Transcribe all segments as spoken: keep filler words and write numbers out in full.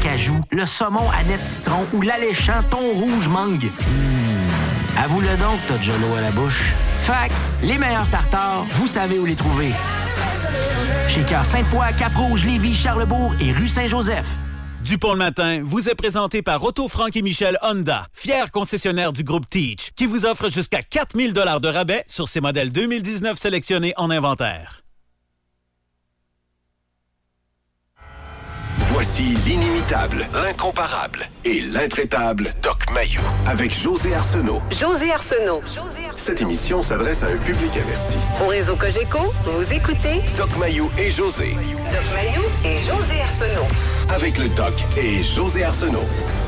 d'acajou, le saumon Annette citron ou l'alléchant thon rouge mangue. Mmh. Avoue-le donc, t'as déjà l'eau à la bouche. Fac, les meilleurs tartares, vous savez où les trouver. Chez Cœur Sainte-Foy, Cap-Rouge, Lévis, Charlebourg et rue Saint-Joseph. Dupont le matin vous est présenté par Auto Franck et Michel Honda, fier concessionnaire du groupe Teach, qui vous offre jusqu'à quatre mille dollars de rabais sur ses modèles deux mille dix-neuf sélectionnés en inventaire. Voici l'inimitable, l'incomparable et l'intraitable Doc Mayou avec José Arsenault. José Arsenault. Cette émission s'adresse à un public averti. Au réseau Cogeco, vous écoutez Doc Mayou et José. Doc Mayou et José Arsenault. Avec le Doc et José Arsenault.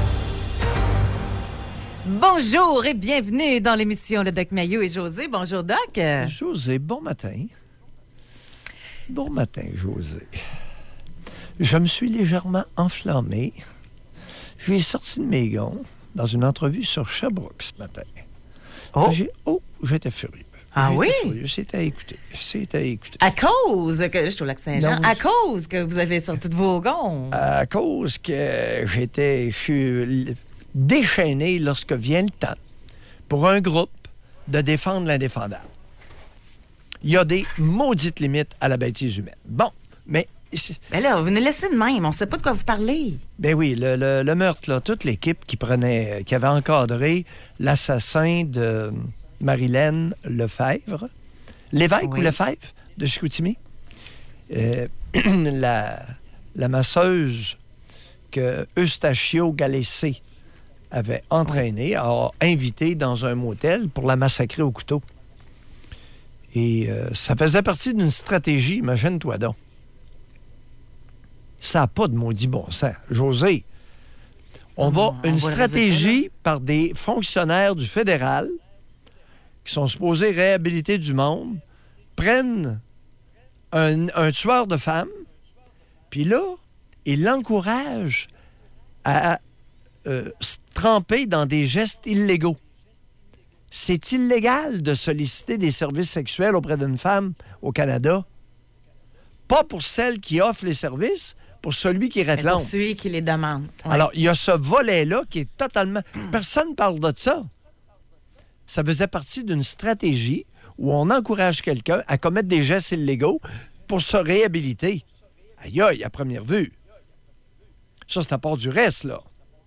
Bonjour et bienvenue dans l'émission Le Doc Mayou et José. Bonjour Doc. José, bon matin. Bon matin, José. Je me suis légèrement enflammé. J'ai sorti de mes gonds dans une entrevue sur Sherbrooke ce matin. Oh! J'ai... Oh, j'étais furieux. Ah j'étais oui? Furieux. C'était à écouter. C'était à écouter. À cause que... Je suis au Lac-Saint-Jean. Non, à je... cause que vous avez sorti de vos gonds. À cause que j'étais... Je suis déchaîné lorsque vient le temps pour un groupe de défendre l'indéfendable. Il y a des maudites limites à la bêtise humaine. Bon, mais... Ben là, vous nous laissez de même. On ne sait pas de quoi vous parlez. Ben oui, le, le, le meurtre, là, toute l'équipe qui prenait, qui avait encadré l'assassin de Marilène Lefebvre, l'évêque oui. ou Lefebvre de Chicoutimi, euh, la, la masseuse que Eustachio Galessé avait entraînée, a invité dans un motel pour la massacrer au couteau. Et euh, ça faisait partie d'une stratégie, imagine-toi donc. Ça n'a pas de maudit bon sens. José, on va on une va stratégie par des fonctionnaires du fédéral qui sont supposés réhabiliter du monde, prennent un, un tueur de femmes, puis là, ils l'encouragent à euh, se tremper dans des gestes illégaux. C'est illégal de solliciter des services sexuels auprès d'une femme au Canada. Pas pour celle qui offre les services, pour celui qui réclame. Pour celui qui les demande. Ouais. Alors, il y a ce volet-là qui est totalement... Personne ne parle de ça. Ça faisait partie d'une stratégie où on encourage quelqu'un à commettre des gestes illégaux pour se réhabiliter. Aïe, aïe, à première vue. Ça, c'est à part du reste, là.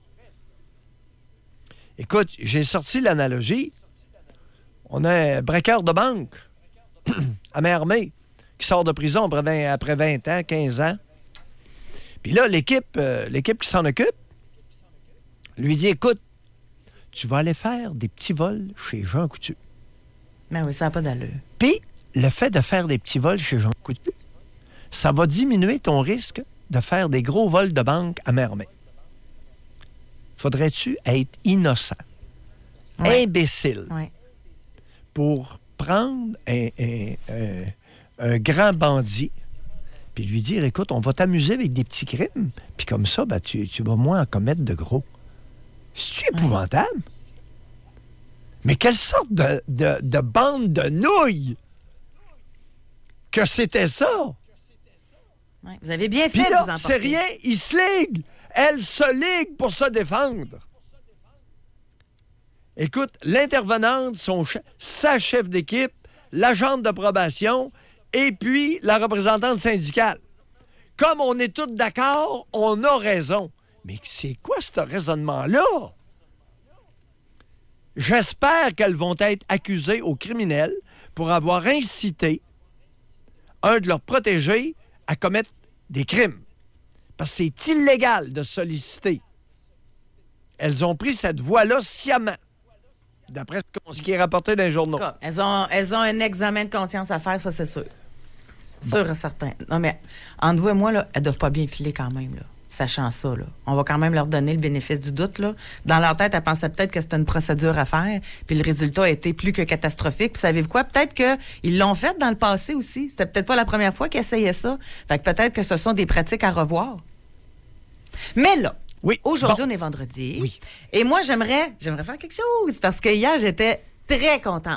Écoute, j'ai sorti l'analogie. On a un braqueur de banque à main armée qui sort de prison après vingt, après vingt ans, quinze ans. Puis là, l'équipe, euh, l'équipe qui s'en occupe lui dit, écoute, tu vas aller faire des petits vols chez Jean Coutu. Mais oui, ça n'a pas d'allure. Puis, le fait de faire des petits vols chez Jean Coutu, ça va diminuer ton risque de faire des gros vols de banque à main armée. Faudrait-tu être innocent, ouais. imbécile, ouais. pour prendre un, un, un, un grand bandit puis lui dire, écoute, on va t'amuser avec des petits crimes, puis comme ça, ben, tu, tu vas moins en commettre de gros. C'est-tu épouvantable? Ouais. Mais quelle sorte de, de, de bande de nouilles que c'était ça? Ouais, vous avez bien fait puis là, de vous emporter. C'est rien, ils se liguent. Elle se ligue pour se défendre. Écoute, l'intervenante, son chef, sa chef d'équipe, l'agente de probation, et puis la représentante syndicale. Comme on est tous d'accord, on a raison. Mais c'est quoi ce raisonnement-là? J'espère qu'elles vont être accusées aux criminels pour avoir incité un de leurs protégés à commettre des crimes. Parce que c'est illégal de solliciter. Elles ont pris cette voie-là sciemment, d'après ce qui est rapporté dans les journaux. Elles ont, elles ont un examen de conscience à faire, ça, c'est sûr. Sûr et certain. Non, mais entre vous et moi, là, elles ne doivent pas bien filer quand même, là, sachant ça. Là. On va quand même leur donner le bénéfice du doute. Là. Dans leur tête, elles pensaient peut-être que c'était une procédure à faire, puis le résultat a été plus que catastrophique. Puis savez-vous quoi? Peut-être qu'ils l'ont fait dans le passé aussi. C'était peut-être pas la première fois qu'ils essayaient ça. Fait que peut-être que ce sont des pratiques à revoir. Mais là, oui, aujourd'hui, bon. on est vendredi. Oui. Et moi, j'aimerais, j'aimerais faire quelque chose, parce que hier, j'étais très contente.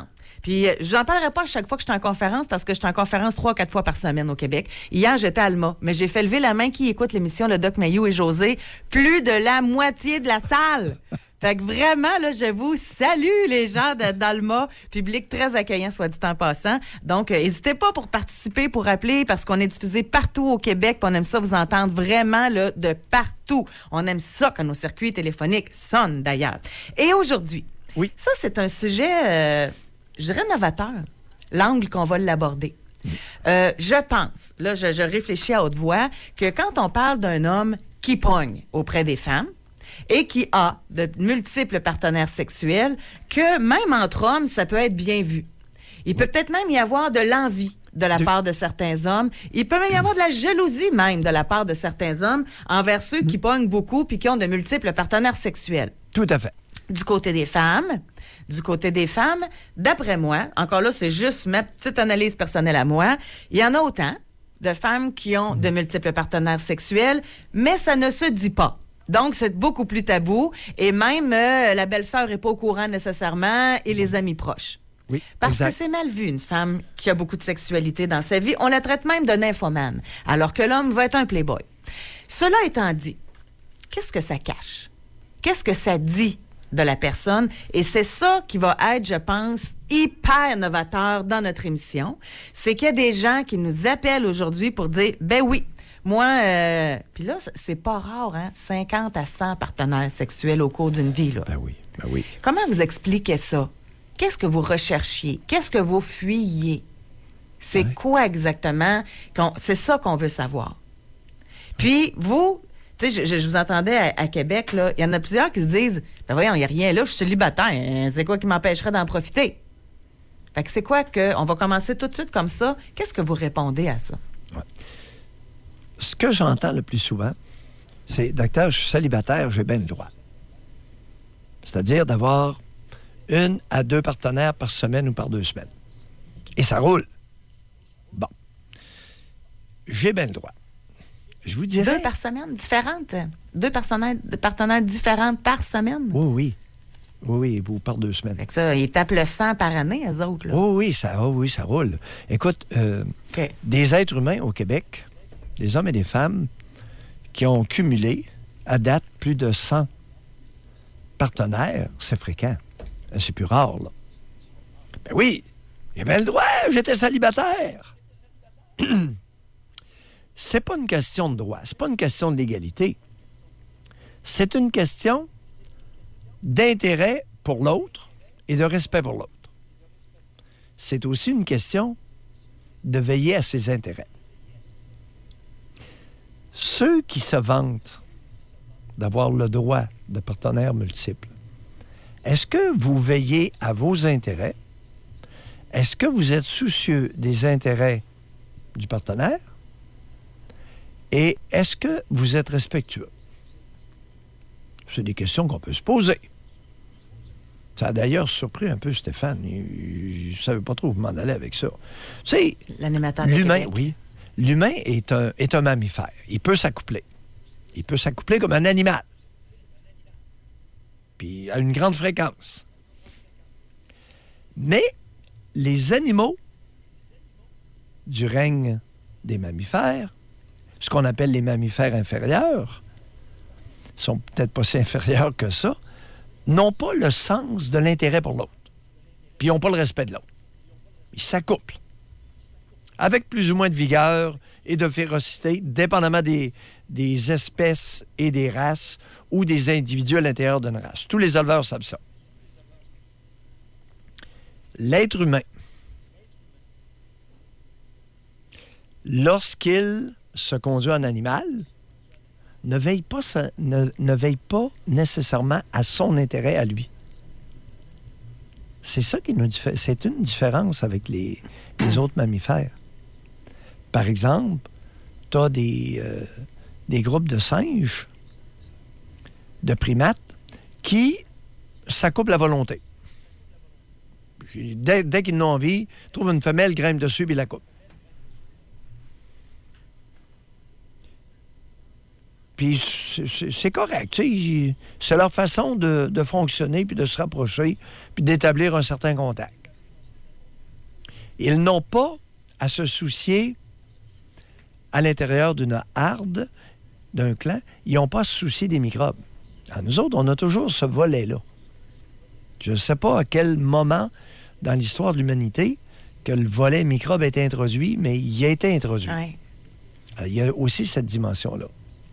Puis, euh, j'en parlerai pas à chaque fois que je suis en conférence parce que je suis en conférence trois, quatre fois par semaine au Québec. Hier, j'étais à Alma, mais j'ai fait lever la main qui écoute l'émission, le Doc Mayou et José, plus de la moitié de la salle. Fait que vraiment, là, je vous salue, les gens de, d'Alma. Public très accueillant, soit dit en passant. Donc, euh, n'hésitez pas pour participer, pour appeler, parce qu'on est diffusé partout au Québec. Puis on aime ça vous entendre vraiment là, de partout. On aime ça quand nos circuits téléphoniques sonnent, d'ailleurs. Et aujourd'hui, oui. ça, c'est un sujet, euh, je dirais, novateur. L'angle qu'on va l'aborder. Mmh. Euh, je pense, là, je, je réfléchis à haute voix, que quand on parle d'un homme qui pogne auprès des femmes, et qui a de multiples partenaires sexuels, que même entre hommes, ça peut être bien vu. Il peut peut-être même y avoir de l'envie de la de... part de certains hommes. Il peut même y avoir de la jalousie même de la part de certains hommes envers ceux qui pognent beaucoup puis qui ont de multiples partenaires sexuels. Tout à fait. Du côté des femmes, du côté des femmes, d'après moi, encore là, c'est juste ma petite analyse personnelle à moi, il y en a autant de femmes qui ont de multiples partenaires sexuels, mais ça ne se dit pas. Donc, c'est beaucoup plus tabou. Et même, euh, la belle-sœur n'est pas au courant nécessairement et les amis proches. Oui, Parce exact. que c'est mal vu, une femme qui a beaucoup de sexualité dans sa vie. On la traite même de nymphomane, alors que l'homme va être un playboy. Cela étant dit, qu'est-ce que ça cache? Qu'est-ce que ça dit de la personne? Et c'est ça qui va être, je pense, hyper novateur dans notre émission. C'est qu'il y a des gens qui nous appellent aujourd'hui pour dire, ben oui, moi, euh, puis là, c'est pas rare, hein, cinquante à cent partenaires sexuels au cours d'une vie, là. Ben oui, ben oui. Comment vous expliquez ça? Qu'est-ce que vous recherchiez? Qu'est-ce que vous fuyiez? C'est ouais. quoi exactement? Qu'on, c'est ça qu'on veut savoir. Puis, vous, tu sais, je, je vous entendais à, à Québec, là, il y en a plusieurs qui se disent, ben voyons, il n'y a rien là, je suis célibataire, c'est quoi qui m'empêcherait d'en profiter? Fait que c'est quoi que, on va commencer tout de suite comme ça, qu'est-ce que vous répondez à ça? Ouais. Ce que j'entends le plus souvent, c'est « Docteur, je suis célibataire, j'ai bien le droit. » C'est-à-dire d'avoir une à deux partenaires par semaine ou par deux semaines. Et ça roule. Bon. J'ai bien le droit. Je vous dirais... Deux par semaine, différentes? Deux partenaires, partenaires différentes par semaine? Oui, oui. Oui, oui, ou par deux semaines. Fait que ça, ils tapent le cent par année, eux autres, là. Oui, oui, ça, oh, oui, ça roule. Écoute, euh, okay. des êtres humains au Québec... des hommes et des femmes qui ont cumulé, à date, plus de cent partenaires, c'est fréquent. C'est plus rare, là. Ben oui, j'ai bien le droit, j'étais célibataire. C'est pas une question de droit, c'est pas une question de légalité. C'est une question d'intérêt pour l'autre et de respect pour l'autre. C'est aussi une question de veiller à ses intérêts. Ceux qui se vantent d'avoir le droit de partenaires multiples, est-ce que vous veillez à vos intérêts? Est-ce que vous êtes soucieux des intérêts du partenaire? Et est-ce que vous êtes respectueux? C'est des questions qu'on peut se poser. Ça a d'ailleurs surpris un peu Stéphane. Il ne savait pas trop où m'en aller avec ça. Tu sais, l'animateur de l'humain, Québec. oui. L'humain est un, est un mammifère. Il peut s'accoupler. Il peut s'accoupler comme un animal. Puis à une grande fréquence. Mais les animaux du règne des mammifères, ce qu'on appelle les mammifères inférieurs, sont peut-être pas si inférieurs que ça, n'ont pas le sens de l'intérêt pour l'autre. Puis ils n'ont pas le respect de l'autre. Ils s'accouplent. Avec plus ou moins de vigueur et de férocité, dépendamment des, des espèces et des races ou des individus à l'intérieur d'une race. Tous les éleveurs savent ça. L'être humain, lorsqu'il se conduit en animal, ne veille pas, ne, ne veille pas nécessairement à son intérêt à lui. C'est ça qui nous diffère. C'est une différence avec les, les autres mammifères. Par exemple, tu as des, euh, des groupes de singes, de primates, qui s'accouplent à volonté. Dès, dès qu'ils n'ont envie, trouvent une femelle, grimpent dessus et la coupent. Puis c'est, c'est correct. Tu sais, c'est leur façon de, de fonctionner, puis de se rapprocher, puis d'établir un certain contact. Ils n'ont pas à se soucier à l'intérieur d'une harde, d'un clan, ils n'ont pas à se soucier des microbes. Alors, nous autres, on a toujours ce volet-là. Je ne sais pas à quel moment dans l'histoire de l'humanité que le volet microbe a été introduit, mais il a été introduit. Ouais. Alors, il y a aussi cette dimension-là.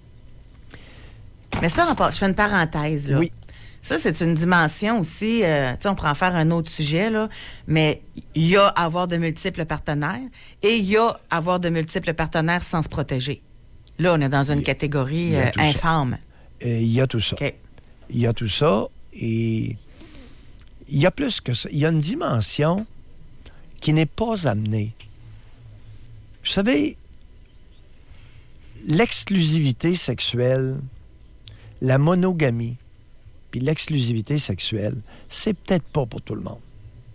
Mais ça, je fais une parenthèse, là. Oui. Ça, c'est une dimension aussi, euh, tu sais, on pourrait en faire un autre sujet, là, mais il y a avoir de multiples partenaires et il y a avoir de multiples partenaires sans se protéger. Là, on est dans une il, catégorie il euh, infâme. Euh, il y a tout ça. Okay. Il y a tout ça et il y a plus que ça. Il y a une dimension qui n'est pas amenée. Vous savez, l'exclusivité sexuelle, la monogamie, puis l'exclusivité sexuelle, c'est peut-être pas pour tout le monde.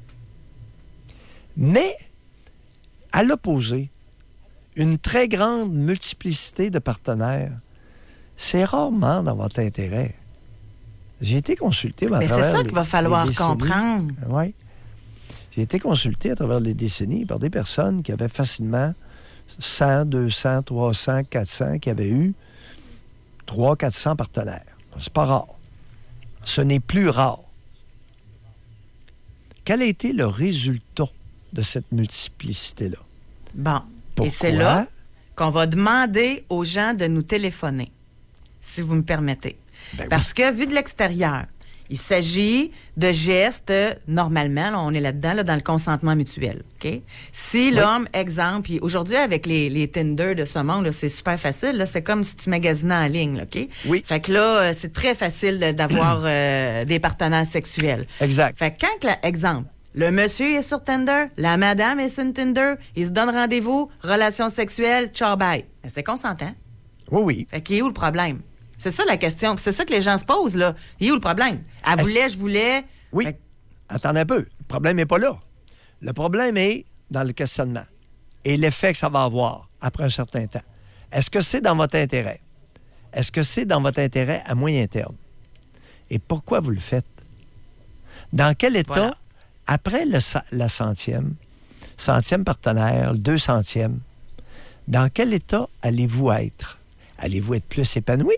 Mais, à l'opposé, une très grande multiplicité de partenaires, c'est rarement dans votre intérêt. J'ai été consulté à Mais travers c'est ça les, qu'il va falloir comprendre. Oui. J'ai été consulté à travers les décennies par des personnes qui avaient facilement cent, deux cents, trois cents, quatre cents, qui avaient eu trois cents, quatre cents partenaires. C'est pas rare. Ce n'est plus rare. Quel a été le résultat de cette multiplicité-là? Bon. Pourquoi? Et c'est là qu'on va demander aux gens de nous téléphoner, si vous me permettez. Ben Parce oui. que, vu de l'extérieur, il s'agit de gestes, normalement, là, on est là-dedans, là, dans le consentement mutuel. OK? Si l'homme, oui. exemple, aujourd'hui, avec les, les Tinder de ce monde, là, c'est super facile. Là, c'est comme si tu magasinais en ligne. Là, OK? Oui. Fait que là, c'est très facile d'avoir euh, des partenaires sexuels. Exact. Fait que quand, là, exemple, le monsieur est sur Tinder, la madame est sur Tinder, ils se donnent rendez-vous, relation sexuelle, ciao, bye. Ben, c'est consentant. Oui, oui. Fait qu'il est où le problème? C'est ça la question. C'est ça que les gens se posent, là. Il est où le problème? Elle voulait, Est-ce... je voulais. Oui. Fait... Attendez un peu. Le problème n'est pas là. Le problème est dans le questionnement et l'effet que ça va avoir après un certain temps. Est-ce que c'est dans votre intérêt? Est-ce que c'est dans votre intérêt à moyen terme? Et pourquoi vous le faites? Dans quel état, voilà. après le, la centième, centième partenaire, le deux centième, dans quel état allez-vous être? Allez-vous être plus épanoui?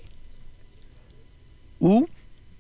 Ou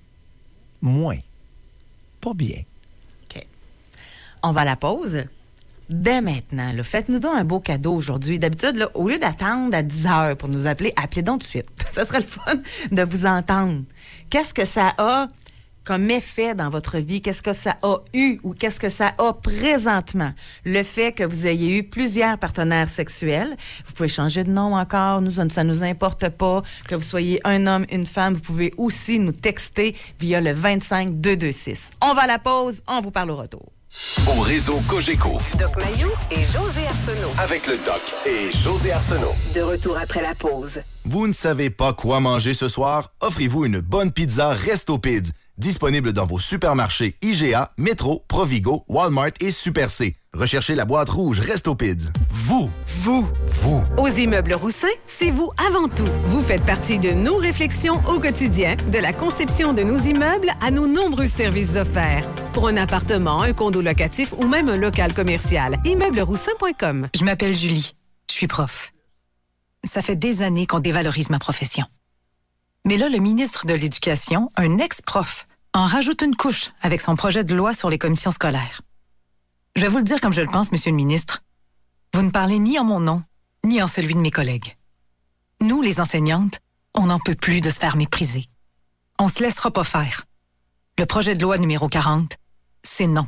moins? Pas bien. OK. On va à la pause. Dès maintenant, là, faites-nous donc un beau cadeau aujourd'hui. D'habitude, là, au lieu d'attendre à dix heures pour nous appeler, appelez donc tout de suite. Ça serait le fun de vous entendre. Qu'est-ce que ça a comme effet dans votre vie? Qu'est-ce que ça a eu ou qu'est-ce que ça a présentement? Le fait que vous ayez eu plusieurs partenaires sexuels. Vous pouvez changer de nom encore. Nous, ça ne nous importe pas. Que vous soyez un homme, une femme, vous pouvez aussi nous texter via le vingt-cinq deux deux six. On va à la pause. On vous parle au retour. Au réseau Cogeco. Doc Mayou et José Arsenault. Avec le Doc et José Arsenault. De retour après la pause. Vous ne savez pas quoi manger ce soir? Offrez-vous une bonne pizza Resto Pids. Disponible dans vos supermarchés I G A, Métro, Provigo, Walmart et Super C. Recherchez la boîte rouge Resto Pids. Vous. Vous. Vous. Aux Immeubles Roussin, c'est vous avant tout. Vous faites partie de nos réflexions au quotidien, de la conception de nos immeubles à nos nombreux services offerts. Pour un appartement, un condo locatif ou même un local commercial, immeubles roussin point com. Je m'appelle Julie. Je suis prof. Ça fait des années qu'on dévalorise ma profession. Mais là, le ministre de l'Éducation, un ex-prof, en rajoute une couche avec son projet de loi sur les commissions scolaires. Je vais vous le dire comme je le pense, Monsieur le ministre. Vous ne parlez ni en mon nom, ni en celui de mes collègues. Nous, les enseignantes, on n'en peut plus de se faire mépriser. On se laissera pas faire. Le projet de loi numéro quarante, c'est non.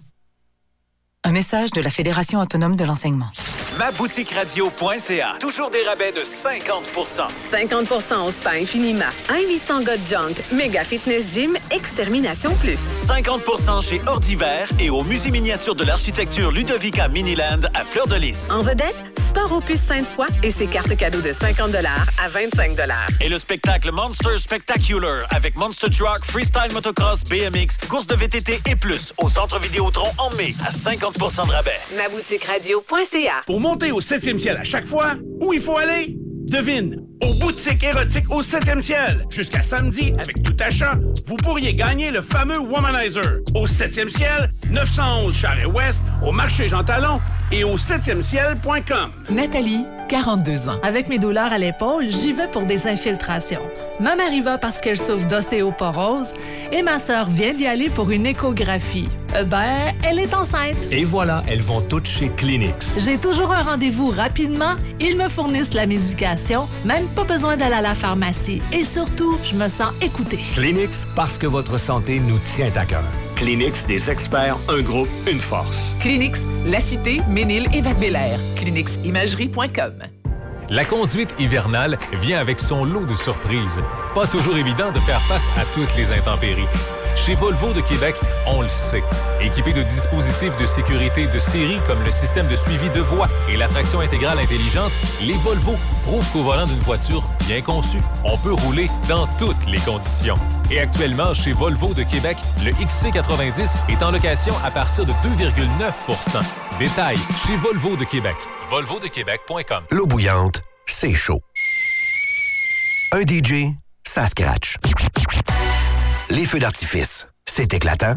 Un message de la Fédération autonome de l'enseignement. ma boutique radio point c a. Toujours des rabais de cinquante pour cent. cinquante pour cent au spa Infinima. un huit cents God Junk. Méga Fitness Gym. Extermination Plus. cinquante pour cent chez Ordiver et au Musée miniature de l'architecture Ludovica Miniland à Fleur-de-Lys. En vedette, Sport Opus Sainte-Foy et ses cartes cadeaux de cinquante dollars à vingt-cinq dollars. Et le spectacle Monster Spectacular avec Monster Truck, Freestyle Motocross, B M X, course de V T T et plus au Centre Vidéotron en mai à cinquante pour cent de rabais. ma boutique radio point c a. Pour monter au septième ciel à chaque fois, où il faut aller? Devine, aux boutiques érotiques au septième ciel. Jusqu'à samedi, avec tout achat, vous pourriez gagner le fameux Womanizer. Au septième ciel, neuf cent onze Charest-Ouest, au marché Jean Talon et au septième ciel point com. Nathalie, quarante-deux ans. Avec mes douleurs à l'épaule, j'y vais pour des infiltrations. Ma mère y va parce qu'elle souffre d'ostéoporose et ma sœur vient d'y aller pour une échographie. Euh, ben, elle est enceinte. Et voilà, elles vont toutes chez Kleenex. J'ai toujours un rendez-vous rapidement. Ils me fournissent la médication, même pas besoin d'aller à la pharmacie. Et surtout, je me sens écoutée. Kleenex, parce que votre santé nous tient à cœur. Kleenex, des experts, un groupe, une force. Kleenex, La Cité, Ménil et Val-Bélair. Kleenex Imagerie point com. La conduite hivernale vient avec son lot de surprises. Pas toujours évident de faire face à toutes les intempéries. Chez Volvo de Québec, on le sait. Équipés de dispositifs de sécurité de série comme le système de suivi de voie et la traction intégrale intelligente, les Volvo prouvent qu'au volant d'une voiture bien conçue, on peut rouler dans toutes les conditions. Et actuellement, chez Volvo de Québec, le X C quatre-vingt-dix est en location à partir de deux virgule neuf pour cent. Détails chez Volvo de Québec. volvo de québec point com. L'eau bouillante, c'est chaud. Un D J, ça scratch. Les feux d'artifice, c'est éclatant.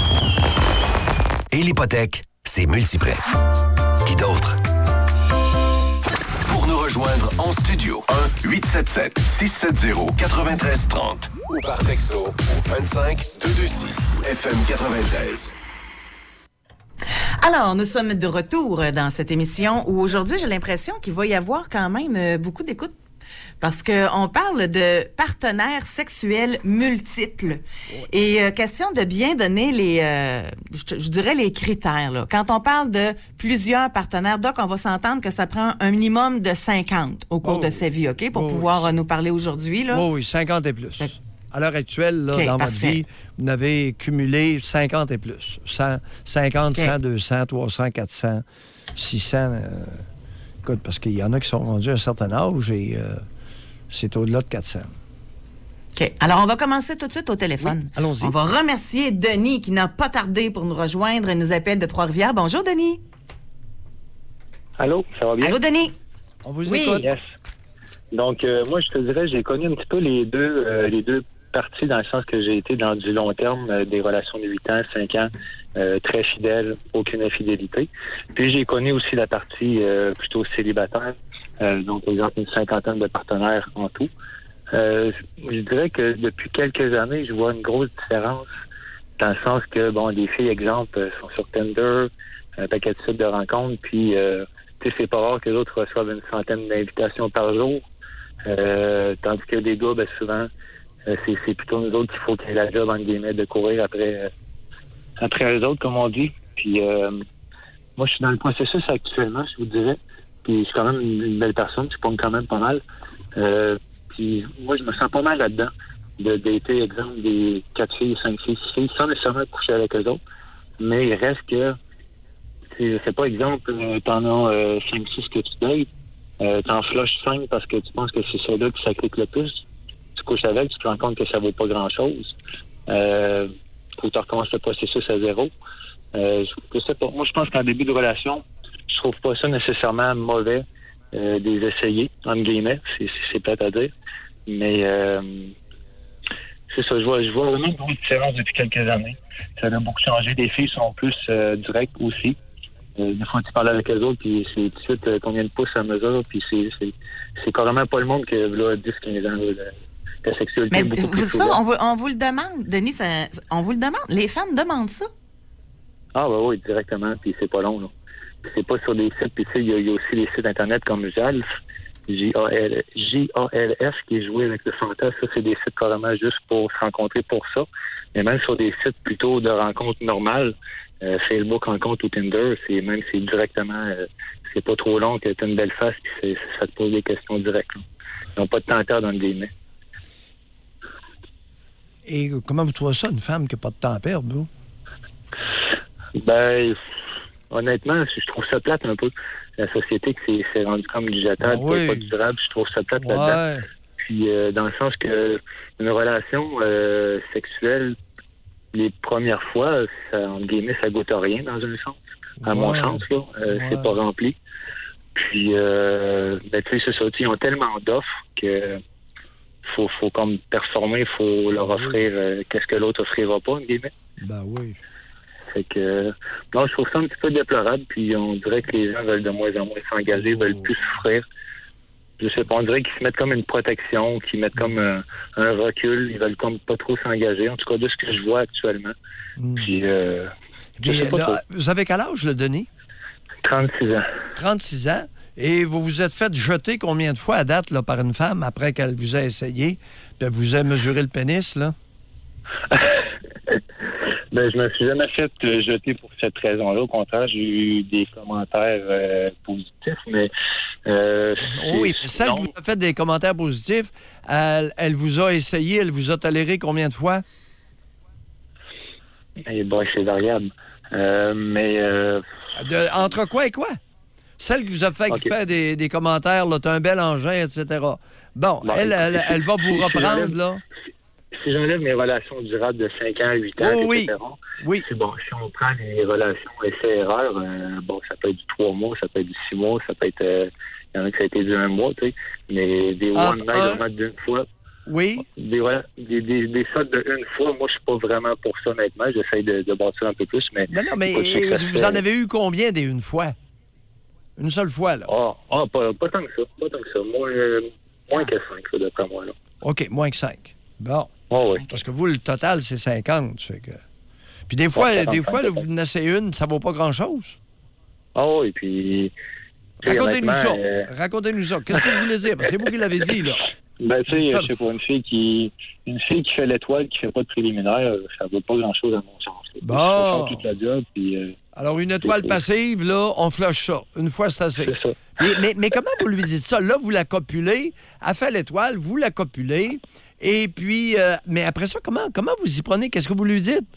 Et l'hypothèque, c'est multiprêt. Qui d'autre? Pour nous rejoindre en studio, un huit sept sept six sept zéro neuf trois trois zéro ou par texto au vingt-cinq deux cent vingt-six F M quatre-vingt-treize. Alors, nous sommes de retour dans cette émission où aujourd'hui, j'ai l'impression qu'il va y avoir quand même beaucoup d'écoute parce qu'on parle de partenaires sexuels multiples. Et euh, question de bien donner les, euh, je, je dirais les critères. Là. Quand on parle de plusieurs partenaires, donc on va s'entendre que ça prend un minimum de cinquante au cours oh, de sa vie, OK, pour oh, pouvoir oui. nous parler aujourd'hui. Là. Oh, oui, cinquante et plus. Fait... À l'heure actuelle, là, okay, dans parfait. votre vie, vous n'avez cumulé cinquante et plus. cent, cinquante, okay. cent, deux cents, trois cents, quatre cents, six cents. Euh, écoute, parce qu'il y en a qui sont rendus à un certain âge et euh, c'est au-delà de quatre cents. OK. Alors, on va commencer tout de suite au téléphone. Oui, allons-y. On va remercier Denis qui n'a pas tardé pour nous rejoindre. Il nous appelle de Trois-Rivières. Bonjour, Denis. Allô, ça va bien? Allô, Denis. On vous oui. écoute. Yes. Donc, euh, moi, je te dirais, j'ai connu un petit peu les deux, euh, les deux parties dans le sens que j'ai été dans du long terme, euh, des relations de huit ans, cinq ans, euh, très fidèles, aucune infidélité. Puis, j'ai connu aussi la partie euh, plutôt célibataire, euh, donc, par exemple, une cinquantaine de partenaires en tout. Euh, je dirais que depuis quelques années, je vois une grosse différence dans le sens que, bon, les filles, exemple, sont sur Tinder, un paquet de sites de rencontres, puis, euh, tu sais, c'est pas rare que les autres reçoivent une centaine d'invitations par jour, euh, tandis que les gars, ben, souvent, euh, c'est, c'est plutôt nous autres qu'il faut qu'il y ait la job, entre guillemets, de courir après, euh, après eux autres, comme on dit. Puis, euh, moi, je suis dans le processus actuellement, je vous dirais, puis je suis quand même une, une belle personne, je pogne quand même pas mal. Euh, Puis moi, je me sens pas mal là-dedans de dater, exemple, des quatre filles, cinq filles, six filles, sans nécessairement coucher avec eux autres. Mais il reste que, je sais pas, exemple, euh, t'en as euh, cinq six que tu dates, euh, t'en flushes cinq parce que tu penses que c'est ceux-là qui s'appliquent le plus. Tu couches avec, tu te rends compte que ça vaut pas grand-chose. Euh, faut que tu recommences le processus à zéro. Euh, je sais pas. Moi, je pense qu'en début de relation, je trouve pas ça nécessairement mauvais. Euh, des essayer, entre guillemets, c'est, c'est plate à dire. Mais euh, c'est ça, je vois, je vois vraiment une grosse différence depuis quelques années. Ça a beaucoup changé. Les filles sont plus euh, directes aussi. Euh, des fois, tu parles avec eux autres, puis c'est tout de suite euh, combien de pouces à mesure, puis c'est, c'est, c'est carrément pas le monde que là, dix quinze ans, là, la sexualité. Mais beaucoup plus ça, on vous, on vous le demande, Denis, ça, on vous le demande. Les femmes demandent ça? Ah, bah oui, directement, puis c'est pas long, là. C'est pas sur des sites, puis tu sais, il y, y a aussi des sites Internet comme Jalf, J A L F, qui est joué avec le fantasme. Ça, c'est des sites carrément juste pour se rencontrer pour ça. Mais même sur des sites plutôt de rencontres normales, euh, Facebook rencontre ou Tinder, c'est même c'est directement, euh, c'est pas trop long que tu as une belle face, puis c'est, ça te pose des questions directes. Là. Ils n'ont pas de temps à perdre dans le guillemets. Et comment vous trouvez ça, une femme qui n'a pas de temps à perdre, vous? Ben... Honnêtement, je trouve ça plate un peu. La société qui s'est, s'est rendue comme du jetable, ah oui. pas durable, je trouve ça plate ouais. là-dedans. Puis euh, dans le sens que une relation euh, sexuelle, les premières fois, ça, entre guillemets, ça goûte à rien dans un sens. À ouais. mon sens, là, euh, ouais. c'est pas rempli. Puis euh, ben tu sais, c'est ça, ils ont tellement d'offres que faut, faut comme performer, faut leur offrir euh, qu'est-ce que l'autre offrira pas, entre guillemets. Ben oui. Fait que, euh, non, je trouve ça un petit peu déplorable, puis on dirait que les gens veulent de moins en moins s'engager, veulent plus souffrir. Je sais pas, on dirait qu'ils se mettent comme une protection, qu'ils mettent comme un, un recul, ils veulent comme pas trop s'engager, en tout cas de ce que je vois actuellement. Mm. Puis, euh, je Mais, sais pas là, trop. vous avez quel âge, le Denis? trente-six ans. trente-six ans. Et vous vous êtes fait jeter combien de fois à date là, par une femme après qu'elle vous a essayé, puis elle vous a mesuré le pénis, là? Ben, je me suis jamais fait euh, jeter pour cette raison-là. Au contraire, j'ai eu des commentaires euh, positifs, mais... Euh, oui, mais celle qui vous a fait des commentaires positifs, elle, elle vous a essayé, elle vous a toléré combien de fois? Eh ben, c'est variable. Euh, mais... Euh... De, entre quoi et quoi? Celle qui vous a fait, okay. qui fait des, des commentaires, là, t'as un bel engin, et cetera. Bon, bon elle, elle, elle va vous reprendre, si là. Si j'enlève mes relations durables de cinq ans à huit ans, oh, et cetera, oui. Oui. C'est bon, si on prend les relations essais-erreurs, euh, bon, ça peut être du trois mois, ça peut être du six mois, ça peut être... Il euh, y en a qui ça a été du un mois, tu sais, mais des ah, one night un... vraiment d'une fois... Oui. Des, voilà, des, des, des sortes de une fois, moi, je suis pas vraiment pour ça, honnêtement. J'essaie de, de bâtir un peu plus, mais... Non, non, mais vous fait... en avez eu combien des une fois? Une seule fois, là? Ah, oh, oh, pas, pas tant que ça, pas tant que ça. Moins, euh, moins que cinq, ça, d'après moi, là. OK, moins que cinq. Bon. Oh, oui. Parce que vous, le total, c'est cinquante. Fait que... Puis des fois, ouais, des fois là, vous en essayez une, ça vaut pas grand-chose. Ah oh, oui, puis... Racontez-nous ça. Euh... Racontez-nous ça. Qu'est-ce que vous voulez dire? C'est vous qui l'avez dit, là. Ben, tu sais, je sais pas, une fille qui une fille qui fait l'étoile, qui fait pas de préliminaire, ça vaut pas grand-chose à mon sens. Bon. Toute la job, puis... Euh... Alors, une étoile passive, là, on flush ça. Une fois, c'est assez. C'est ça. Mais, mais, mais comment vous lui dites ça? Là, vous la copulez, elle fait l'étoile, vous la copulez, et puis... Euh, mais après ça, comment, comment vous y prenez? Qu'est-ce que vous lui dites?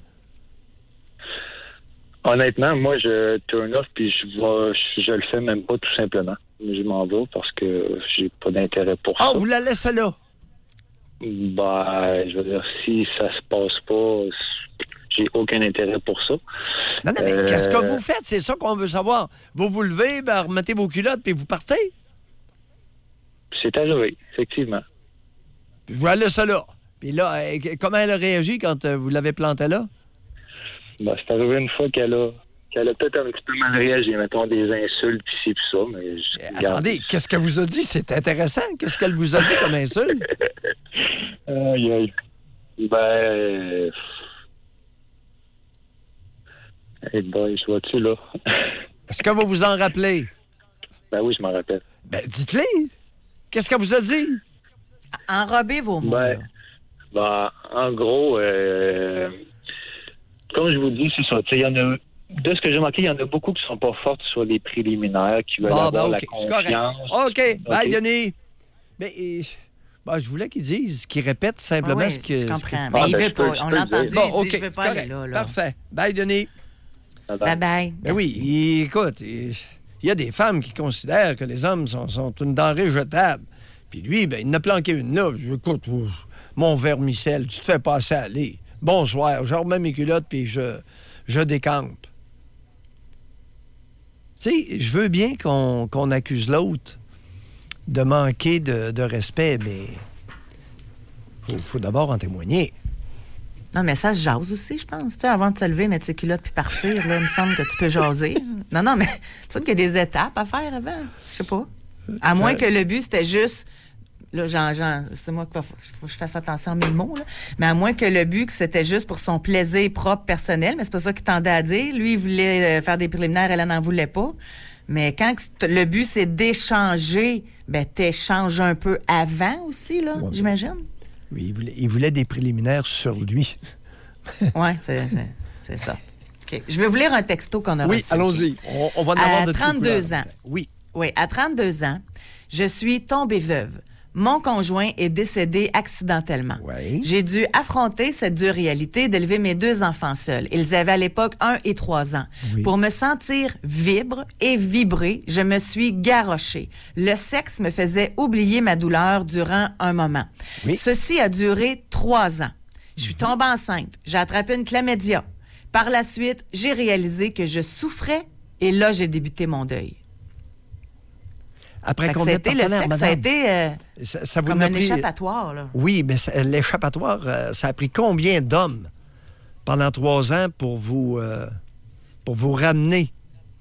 Honnêtement, moi, je turn off, puis je, vais, je, je le fais même pas, tout simplement. Je m'en vais parce que j'ai pas d'intérêt pour oh, ça. Ah, vous la laissez là? Ben, je veux dire, si ça se passe pas... J'ai aucun intérêt pour ça. Non, non, mais euh... qu'est-ce que vous faites? C'est ça qu'on veut savoir. Vous vous levez, ben, remettez vos culottes, puis vous partez? C'est arrivé, effectivement. Puis vous la laissez là. Puis là, comment elle a réagi quand vous l'avez plantée là? Ben, c'est arrivé une fois qu'elle a, qu'elle a peut-être un petit peu mal réagi, mettons des insultes, puis c'est tout ça, mais... Je... Attendez, qu'est-ce qu'elle vous a dit? C'est intéressant. Qu'est-ce qu'elle vous a dit comme insulte? Aïe, aïe. Ben... Hey boy, je vois-tu, là? Est-ce que vous vous en rappelez? Ben oui, je m'en rappelle. Ben, dites-les! Qu'est-ce qu'elle vous a dit? Enrobez vos mots. Ben, ben en gros, euh, comme je vous dis, c'est ça. Il y en a, de ce que j'ai remarqué, il y en a beaucoup qui sont pas fortes sur les préliminaires, qui veulent bon, avoir ben, okay. la confiance. OK, okay. Bye, Denis. Mais... Ben, je voulais qu'ils disent, qu'ils répètent simplement oui, ce que... je comprends. Ce mais ah, il ben, veut pas. On l'a entendu, bon, il dit, okay. je veux pas aller là, là. Parfait. Bye, Denis. Bye bye. Ben oui, il, écoute, il, il y a des femmes qui considèrent que les hommes sont, sont une denrée jetable. Puis lui, ben, il en a planqué une là. Je écoute, mon vermicelle, tu te fais passer aller. Bonsoir, je remets mes culottes puis je, je décampe. Tu sais, je veux bien qu'on, qu'on accuse l'autre de manquer de, de respect, mais il faut, faut d'abord en témoigner. Non, mais ça se jase aussi, je pense. Tu sais, avant de se lever, mettre ses culottes puis partir, là, il me semble que tu peux jaser. Non, non, mais il me semble qu'il y a des étapes à faire avant. Je sais pas. À moins que le but, c'était juste... Là, Jean, Jean, c'est moi qu'il faut que je fasse attention à mes mots, là. Mais à moins que le but, que c'était juste pour son plaisir propre personnel, mais c'est pas ça qu'il tendait à dire. Lui, il voulait faire des préliminaires, elle n'en voulait pas. Mais quand le but, c'est d'échanger, ben t'échanges un peu avant aussi, là, ouais, j'imagine. Oui, il voulait, il voulait des préliminaires sur lui. Oui, c'est, c'est, c'est ça. Okay. Je vais vous lire un texto qu'on a oui, reçu. Oui, allons-y. On, on va en avoir de trente-deux ans. Oui. Oui, à trente-deux ans, je suis tombée veuve. Mon conjoint est décédé accidentellement. Oui. J'ai dû affronter cette dure réalité d'élever mes deux enfants seuls. Ils avaient à l'époque un et trois ans. Oui. Pour me sentir vibre et vibrer, je me suis garrochée. Le sexe me faisait oublier ma douleur durant un moment. Oui. Ceci a duré trois ans. Je suis tombée enceinte. J'ai attrapé une chlamydia. Par la suite, j'ai réalisé que je souffrais et là, j'ai débuté mon deuil. Après combien de partenaires, madame? Ça a été euh, ça, ça vous comme un pris... échappatoire. Là. Oui, mais ça, l'échappatoire, euh, ça a pris combien d'hommes pendant trois ans pour vous, euh, pour vous ramener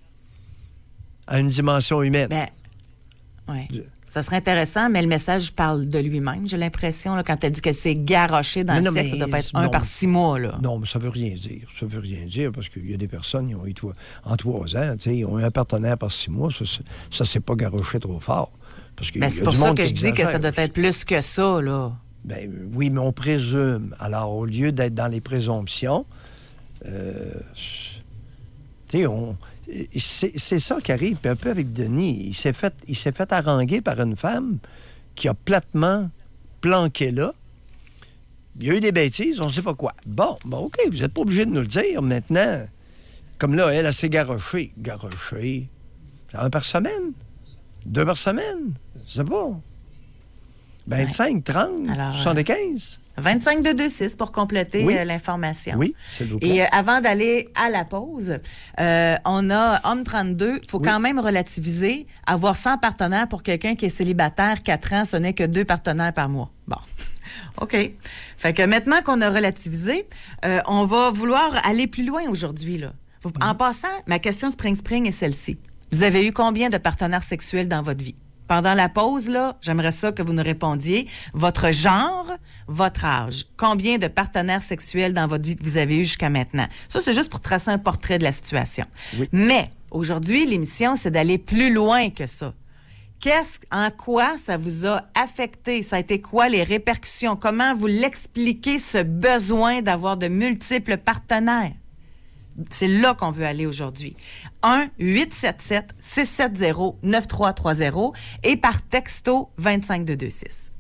à une dimension humaine. Ben, oui. Ça serait intéressant, mais le message parle de lui-même, j'ai l'impression, là, quand tu as dit que c'est garoché dans Mais le non, sexe, mais ça doit pas être non. un par six mois. Là. Non, mais ça veut rien dire. Ça veut rien dire parce qu'il y a des personnes qui ont eu toi, en trois ans, tu sais, ils ont eu un partenaire par six mois. Ça, c'est, ça c'est pas garoché trop fort. Parce qu'il Ben, y a c'est du pour ça monde que qui je dis que ça exagère. doit être plus que ça, là. Ben, oui, mais on présume. Alors, au lieu d'être dans les présomptions, euh, tu sais, on... C'est, c'est ça qui arrive, puis un peu avec Denis. Il s'est fait, il s'est fait haranguer par une femme qui a platement planqué là. Il y a eu des bêtises, on ne sait pas quoi. Bon, bon, OK, vous n'êtes pas obligé de nous le dire maintenant. Comme là, elle, elle s'est garochée. Garochée. Un par semaine? Deux par semaine? Je sais pas. vingt-cinq, trente, Alors, soixante-quinze? vingt-cinq deux deux six pour compléter Oui. euh, l'information. Oui, s'il vous plaît. Et euh, avant d'aller à la pause, euh, on a Homme trente-deux. Il faut quand même relativiser. Avoir cent partenaires pour quelqu'un qui est célibataire, quatre ans, ce n'est que deux partenaires par mois. Bon. OK. Fait que maintenant qu'on a relativisé, euh, on va vouloir aller plus loin aujourd'hui, là. Vous- En passant, ma question Spring Spring est celle-ci. Vous avez eu combien de partenaires sexuels dans votre vie? Pendant la pause, là, j'aimerais ça que vous nous répondiez. Votre genre, votre âge. Combien de partenaires sexuels dans votre vie que vous avez eu jusqu'à maintenant? Ça, c'est juste pour tracer un portrait de la situation. Oui. Mais aujourd'hui, l'émission, c'est d'aller plus loin que ça. Qu'est-ce, en quoi ça vous a affecté? Ça a été quoi les répercussions? Comment vous l'expliquez, ce besoin d'avoir de multiples partenaires? C'est là qu'on veut aller aujourd'hui. un huit sept sept six sept zéro neuf trois trois zéro et par texto vingt-cinq deux deux six.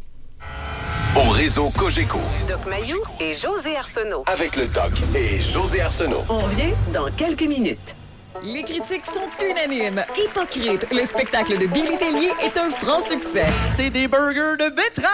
Au réseau Cogeco, Doc Mayou et José Arsenault. avec le Doc et José Arsenault. On revient dans quelques minutes. Les critiques sont unanimes. Hypocrite, le spectacle de Billy Tellier est un franc succès. C'est des burgers de betterave!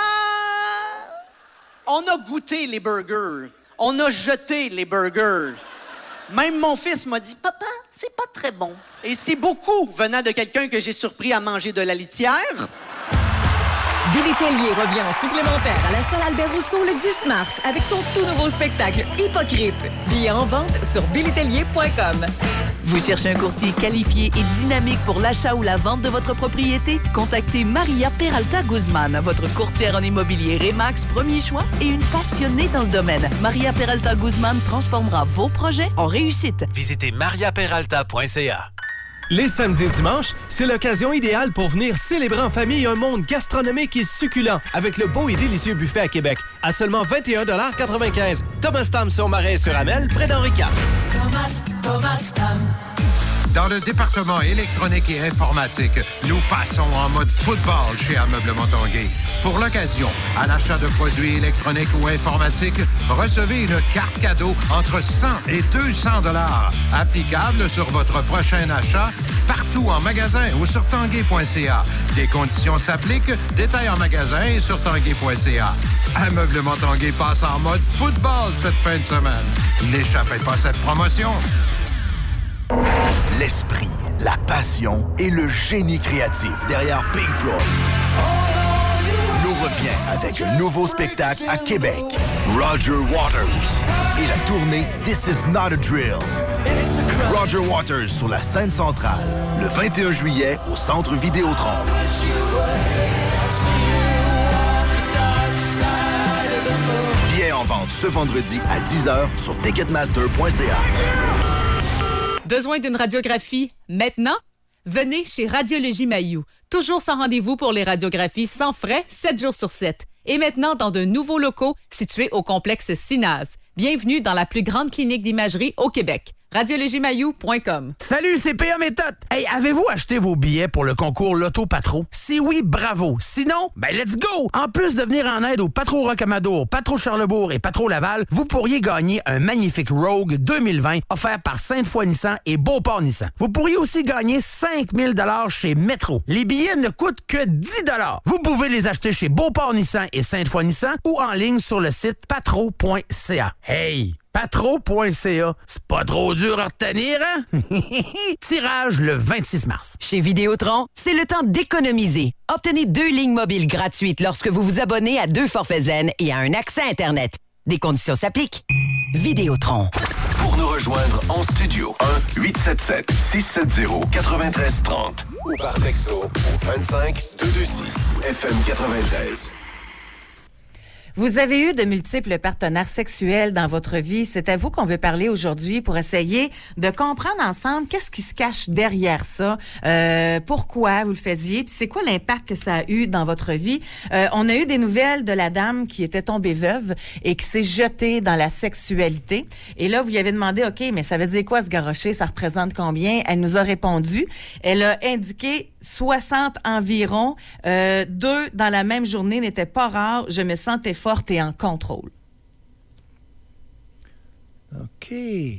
On a goûté les burgers. On a jeté les burgers. Même mon fils m'a dit « Papa, c'est pas très bon. » Et c'est beaucoup venant de quelqu'un que j'ai surpris à manger de la litière. Billy Tellier revient en supplémentaire à la salle Albert Rousseau le dix mars avec son tout nouveau spectacle Hypocrite. Billets en vente sur billy tellier point com. Vous cherchez un courtier qualifié et dynamique pour l'achat ou la vente de votre propriété? Contactez Maria Peralta Guzman, votre courtière en immobilier Remax premier choix et une passionnée dans le domaine. Maria Peralta Guzman transformera vos projets en réussite. Visitez maria peralta point c a. Les samedis et dimanches, c'est l'occasion idéale pour venir célébrer en famille un monde gastronomique et succulent avec le beau et délicieux buffet à Québec à seulement vingt et un quatre-vingt-quinze. Thomas Tam sur Marais sur Amel, près d'Henri quatre. Thomas, Thomas Tam. Dans le département électronique et informatique, nous passons en mode football chez Ameublement Tanguay. Pour l'occasion, à l'achat de produits électroniques ou informatiques, recevez une carte cadeau entre cent et deux cents dollars, applicable sur votre prochain achat partout en magasin ou sur tanguay point c a. Des conditions s'appliquent, détails en magasin et sur tanguay point c a. Ameublement Tanguay passe en mode football cette fin de semaine. N'échappez pas à cette promotion. L'esprit, la passion et le génie créatif derrière Pink Floyd nous revient avec un nouveau spectacle à Québec, Roger Waters et la tournée This Is Not a Drill. Roger Waters sur la scène centrale, le vingt et un juillet au Centre Vidéotron. Billets en vente ce vendredi à dix heures sur ticketmaster point c a. Besoin d'une radiographie maintenant? Venez chez Radiologie Mayou. Toujours sans rendez-vous pour les radiographies sans frais, sept jours sur sept. Et maintenant, dans de nouveaux locaux situés au complexe Sinaz. Bienvenue dans la plus grande clinique d'imagerie au Québec. radiologie mayou point com. Salut, c'est P A Méthode. Hey, avez-vous acheté vos billets pour le concours Loto Patro? Si oui, bravo. Sinon, ben let's go! En plus de venir en aide au Patro Rocamadour, Patro Charlebourg et Patro Laval, vous pourriez gagner un magnifique Rogue deux mille vingt offert par Sainte-Foy Nissan et Beauport Nissan. Vous pourriez aussi gagner cinq mille dollars chez Metro. Les billets ne coûtent que dix dollars. Vous pouvez les acheter chez Beauport Nissan et Sainte-Foy Nissan ou en ligne sur le site patro point c a. Hey! patro point c a. C'est pas trop dur à retenir, hein? Tirage le vingt-six mars. Chez Vidéotron, c'est le temps d'économiser. Obtenez deux lignes mobiles gratuites lorsque vous vous abonnez à deux forfaits zen et à un accès Internet. Des conditions s'appliquent. Vidéotron. Pour nous rejoindre en studio, un huit sept sept, six sept zéro, neuf trois trois zéro ou par texto au vingt-cinq deux cent vingt-six F M quatre-vingt-treize. Vous avez eu de multiples partenaires sexuels dans votre vie. C'est à vous qu'on veut parler aujourd'hui pour essayer de comprendre ensemble qu'est-ce qui se cache derrière ça, euh, pourquoi vous le faisiez, puis c'est quoi l'impact que ça a eu dans votre vie. Euh, on a eu des nouvelles de la dame qui était tombée veuve et qui s'est jetée dans la sexualité. Et là, vous lui avez demandé, OK, mais ça veut dire quoi se garrocher? Ça représente combien? Elle nous a répondu. Elle a indiqué soixante environ. Euh, deux dans la même journée n'était pas rare. Je me sentais forte et en contrôle. OK.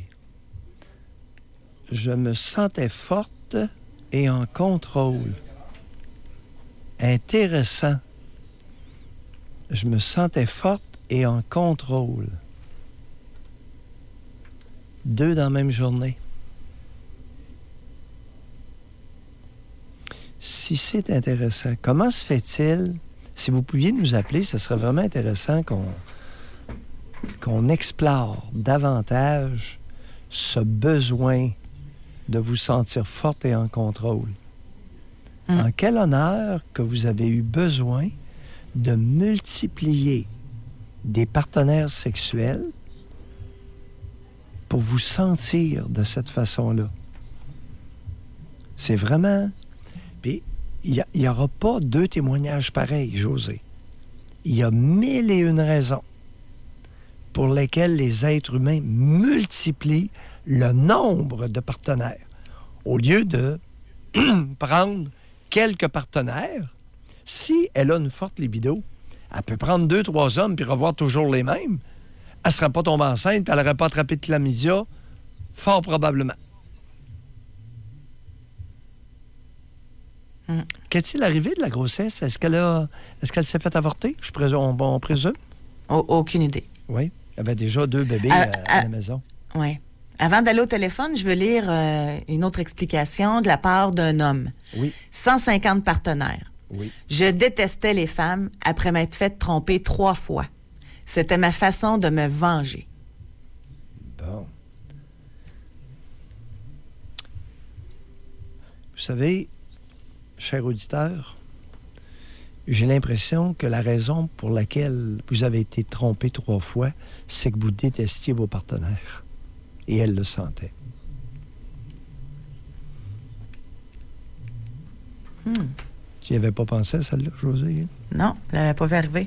Je me sentais forte et en contrôle. Intéressant. Je me sentais forte et en contrôle. Deux dans la même journée. Si c'est intéressant, comment se fait-il? Si vous pouviez nous appeler, ce serait vraiment intéressant qu'on, qu'on explore davantage ce besoin de vous sentir forte et en contrôle. Mmh. En quel honneur que vous avez eu besoin de multiplier des partenaires sexuels pour vous sentir de cette façon-là. C'est vraiment... Puis, il n'y aura pas deux témoignages pareils, José. Il y a mille et une raisons pour lesquelles les êtres humains multiplient le nombre de partenaires. Au lieu de prendre quelques partenaires, si elle a une forte libido, elle peut prendre deux, trois hommes puis revoir toujours les mêmes. Elle ne serait pas tombée enceinte puis elle n'aurait pas attrapé de chlamydia, fort probablement. Mm. Qu'est-il arrivé de la grossesse? Est-ce qu'elle a, est-ce qu'elle s'est fait avorter? Je présume, on, on présume? Oh, aucune idée. Oui. Il y avait déjà deux bébés à, à, à, à la maison. Oui. Avant d'aller au téléphone, je veux lire euh, une autre explication de la part d'un homme. Oui. cent cinquante partenaires. Oui. Je détestais les femmes après m'être fait tromper trois fois. C'était ma façon de me venger. Bon. Vous savez, cher auditeur, j'ai l'impression que la raison pour laquelle vous avez été trompé trois fois, c'est que vous détestiez vos partenaires. Et elle le sentait. Hmm. Tu n'y avais pas pensé à celle-là, José? Non, je ne l'avais pas vu arriver.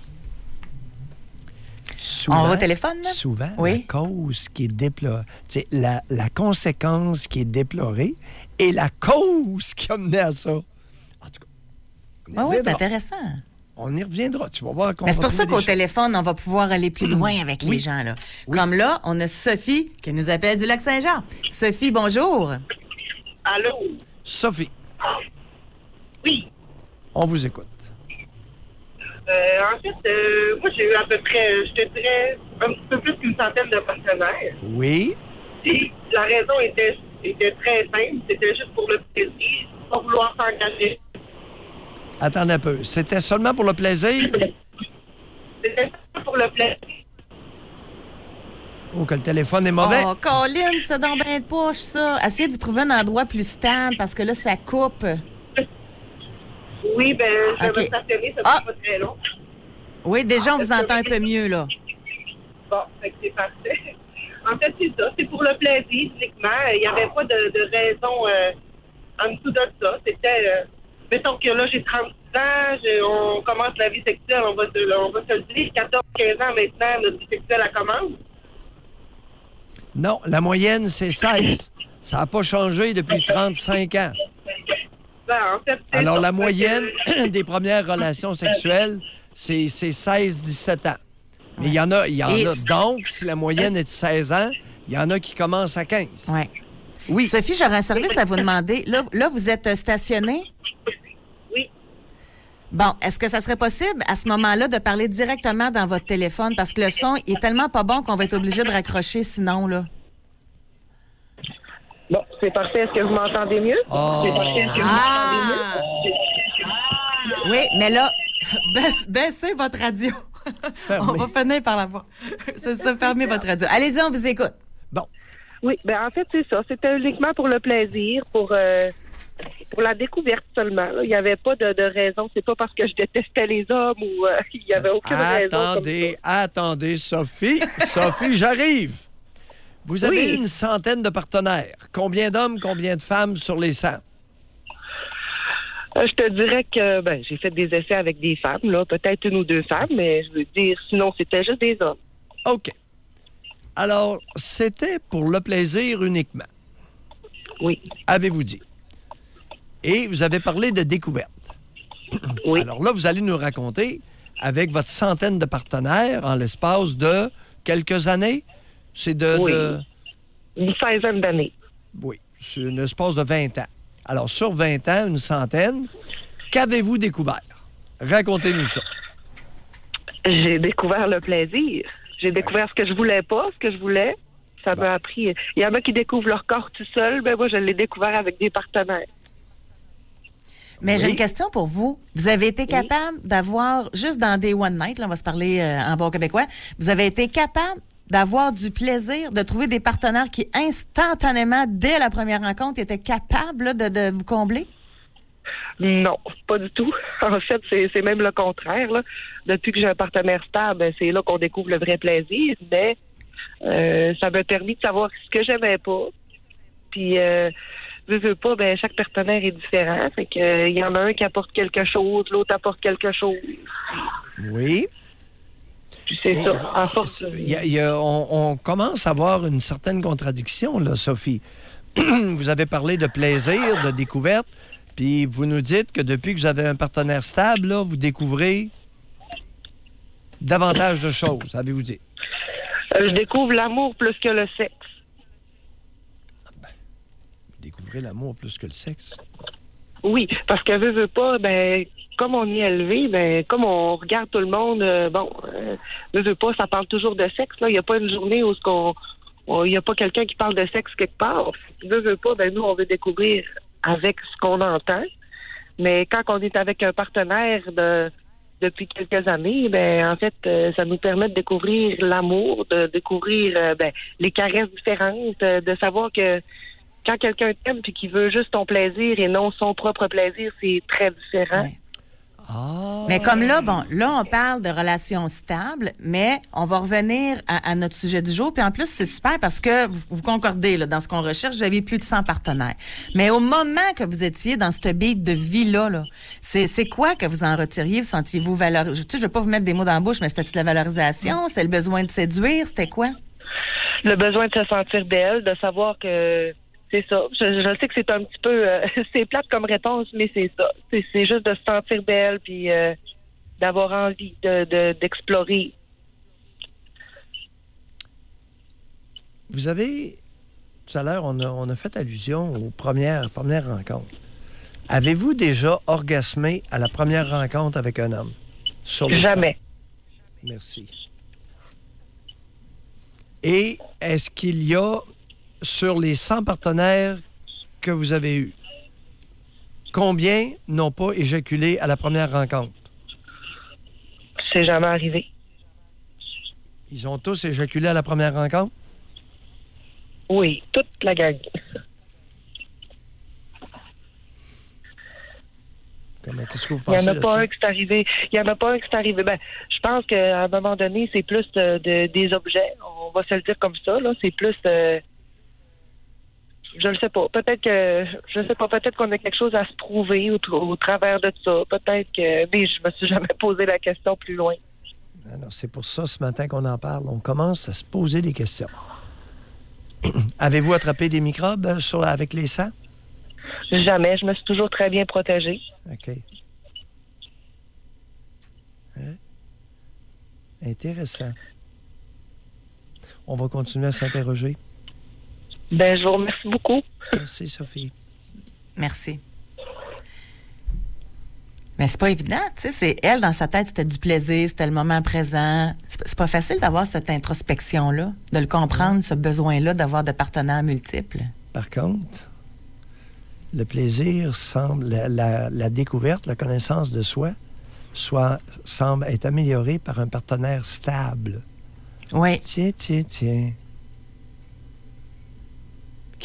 Souvent, on va au téléphone, là? Souvent, oui. La cause qui est déplorée, la, la conséquence qui est déplorée et la cause qui a mené à ça. En tout cas, oui, c'est intéressant. On y reviendra. Tu vas voir qu'on Mais c'est va pour ça qu'au choses. téléphone, on va pouvoir aller plus loin avec oui. les gens. Là. Oui. Comme là, on a Sophie qui nous appelle du Lac-Saint-Jean. Sophie, bonjour. Allô? Sophie. Oui. On vous écoute. Euh, en fait, euh, moi, j'ai eu à peu près, je te dirais, un petit peu plus qu'une centaine de partenaires. Oui. Et la raison était, était très simple. C'était juste pour le plaisir, pas vouloir s'engager. Attendez un peu. C'était seulement pour le plaisir? C'était seulement pour le plaisir. Oh, que le téléphone est mauvais. Oh, Colin, ça donne bien de poche, ça. Essayez de trouver un endroit plus stable parce que là, ça coupe. Oui, ben, je okay. vais me stationner, ça ne ah. pas très long. Oui, déjà, on vous entend un peu mieux, là. Bon, fait que c'est parfait. En fait, c'est ça. C'est pour le plaisir, uniquement. Il n'y avait pas de, de raison euh, en dessous de ça. C'était... Euh, mettons que là, j'ai trente-six ans, j'ai, on commence la vie sexuelle, on va se, on va se le dire, quatorze quinze ans maintenant, notre vie sexuelle, elle commence. Non, la moyenne, c'est seize. Ça n'a pas changé depuis trente-cinq ans. Ben, en fait, c'est Alors, ça. la moyenne que... des premières relations sexuelles, c'est, c'est seize dix-sept ans. Mais il y en a, il y en Et... a. Donc, si la moyenne est de seize ans, il y en a qui commencent à quinze. Ouais. Oui. Sophie, j'aurais un service à vous demander. Là, là vous êtes stationné? Oui. Bon, est-ce que ça serait possible à ce moment-là de parler directement dans votre téléphone? Parce que le son il est tellement pas bon qu'on va être obligé de raccrocher sinon, là. Bon, c'est parfait. Est-ce que vous m'entendez mieux? Oh. C'est parfait. Est-ce que vous Ah. m'entendez mieux? Oui, mais là, baisse, baissez votre radio. Fermez. On va finir par la voir. C'est ça, fermez votre radio. Allez-y, on vous écoute. Bon. Oui, ben en fait, c'est ça. C'était uniquement pour le plaisir, pour, euh, pour la découverte seulement. là. Il n'y avait pas de, de raison. C'est pas parce que je détestais les hommes ou euh, il n'y avait aucune raison. Attendez, attendez, Sophie. Sophie, j'arrive. Vous avez Oui. une centaine de partenaires. Combien d'hommes, combien de femmes sur les cent? Euh, je te dirais que ben, j'ai fait des essais avec des femmes, là, peut-être une ou deux femmes, mais je veux dire, sinon, c'était juste des hommes. OK. Alors, c'était pour le plaisir uniquement. Oui. Avez-vous dit. Et vous avez parlé de découverte. Oui. Alors là, vous allez nous raconter, avec votre centaine de partenaires, en l'espace de quelques années, c'est de... Oui. de... Une quinzaine d'années. Oui, c'est un espace de vingt ans. Alors, sur vingt ans, une centaine, qu'avez-vous découvert? Racontez-nous ça. J'ai découvert le plaisir. J'ai découvert ce que je voulais pas, ce que je voulais. Ça m'a appris. Il y en a qui découvrent leur corps tout seul. Ben moi, je l'ai découvert avec des partenaires. Mais Oui. j'ai une question pour vous. Vous avez été capable d'avoir, juste dans des one night, là, on va se parler euh, en bon québécois, vous avez été capable d'avoir du plaisir, de trouver des partenaires qui, instantanément, dès la première rencontre, étaient capables là, de, de vous combler? Non, pas du tout. En fait, c'est, c'est même le contraire. Là. Depuis que j'ai un partenaire stable, ben, c'est là qu'on découvre le vrai plaisir. Mais euh, ça m'a permis de savoir ce que j'aimais pas. Puis, euh, veux, veux pas, ben chaque partenaire est différent. Fait que euh, il y en a un qui apporte quelque chose, l'autre apporte quelque chose. Oui. Puis c'est ça. En force. Il y a- il y a- on, on commence à avoir une certaine contradiction, là, Sophie. Vous avez parlé de plaisir, de découverte, puis vous nous dites que depuis que vous avez un partenaire stable, là, vous découvrez davantage de choses, avez-vous dit? Euh, je découvre l'amour plus que le sexe. Vous découvrez l'amour plus que le sexe. Oui, parce que veux, veux pas, ben comme on y est élevé, ben comme on regarde tout le monde, euh, bon, euh, veux, veux pas, ça parle toujours de sexe. Là, il y a pas une journée où ce qu'on, il y a pas quelqu'un qui parle de sexe quelque part. Veux, veux pas, ben nous on veut découvrir avec ce qu'on entend. Mais quand on est avec un partenaire de depuis quelques années, ben en fait, euh, ça nous permet de découvrir l'amour, de découvrir euh, ben, les caresses différentes, euh, de savoir que quand quelqu'un t'aime puis qu'il veut juste ton plaisir et non son propre plaisir, c'est très différent. Mais comme là, bon, là, on parle de relations stables, mais on va revenir à, à notre sujet du jour. Puis en plus, c'est super parce que vous, vous concordez là, dans ce qu'on recherche, vous avez plus de cent partenaires. Mais au moment que vous étiez dans cette beat de vie-là, là, c'est, c'est quoi que vous en retiriez? Vous sentiez-vous valorisé? Tu sais, je ne vais pas vous mettre des mots dans la bouche, mais c'était-tu la valorisation? C'était le besoin de séduire? C'était quoi? Le besoin de se sentir belle, de savoir que c'est ça. Je, je sais que c'est un petit peu... euh, c'est plate comme réponse, mais c'est ça. C'est, c'est juste de se sentir belle puis euh, d'avoir envie de, de, d'explorer. Vous avez, tout à l'heure, on a, on a fait allusion aux premières, premières rencontres. Avez-vous déjà orgasmé à la première rencontre avec un homme? Sur les Jamais. cent? Merci. Et est-ce qu'il y a, sur les cent partenaires que vous avez eus, combien n'ont pas éjaculé à la première rencontre? C'est jamais arrivé. Ils ont tous éjaculé à la première rencontre? Oui, toute la gang. Comment, qu'est-ce que vous Il n'y pensez en a de pas ça? un qui c'est arrivé. Il y en a pas un qui c'est arrivé. Ben, je pense qu'à un moment donné, c'est plus de, de- des objets. On va se le dire comme ça. Là, c'est plus. euh, je ne sais pas. Peut-être que je sais pas. Peut-être qu'on a quelque chose à se prouver au, tra- au travers de ça. Peut-être que. Mais je me suis jamais posé la question plus loin. Alors, c'est pour ça, ce matin, qu'on en parle. On commence à se poser des questions. Avez-vous attrapé des microbes euh, sur, avec les sangs? Jamais. Je me suis toujours très bien protégée. OK. Hein? Intéressant. On va continuer à s'interroger. Ben, je vous remercie beaucoup. Merci, Sophie. Merci. Mais c'est pas évident, tu sais. C'est elle, dans sa tête, c'était du plaisir, c'était le moment présent. C'est pas- c'est pas facile d'avoir cette introspection-là, de le comprendre, ce besoin-là d'avoir de partenaires multiples. Par contre, le plaisir semble, la, la- la découverte, la connaissance de soi, soit, semble être améliorée par un partenaire stable. Oui. Tiens, tiens, tiens.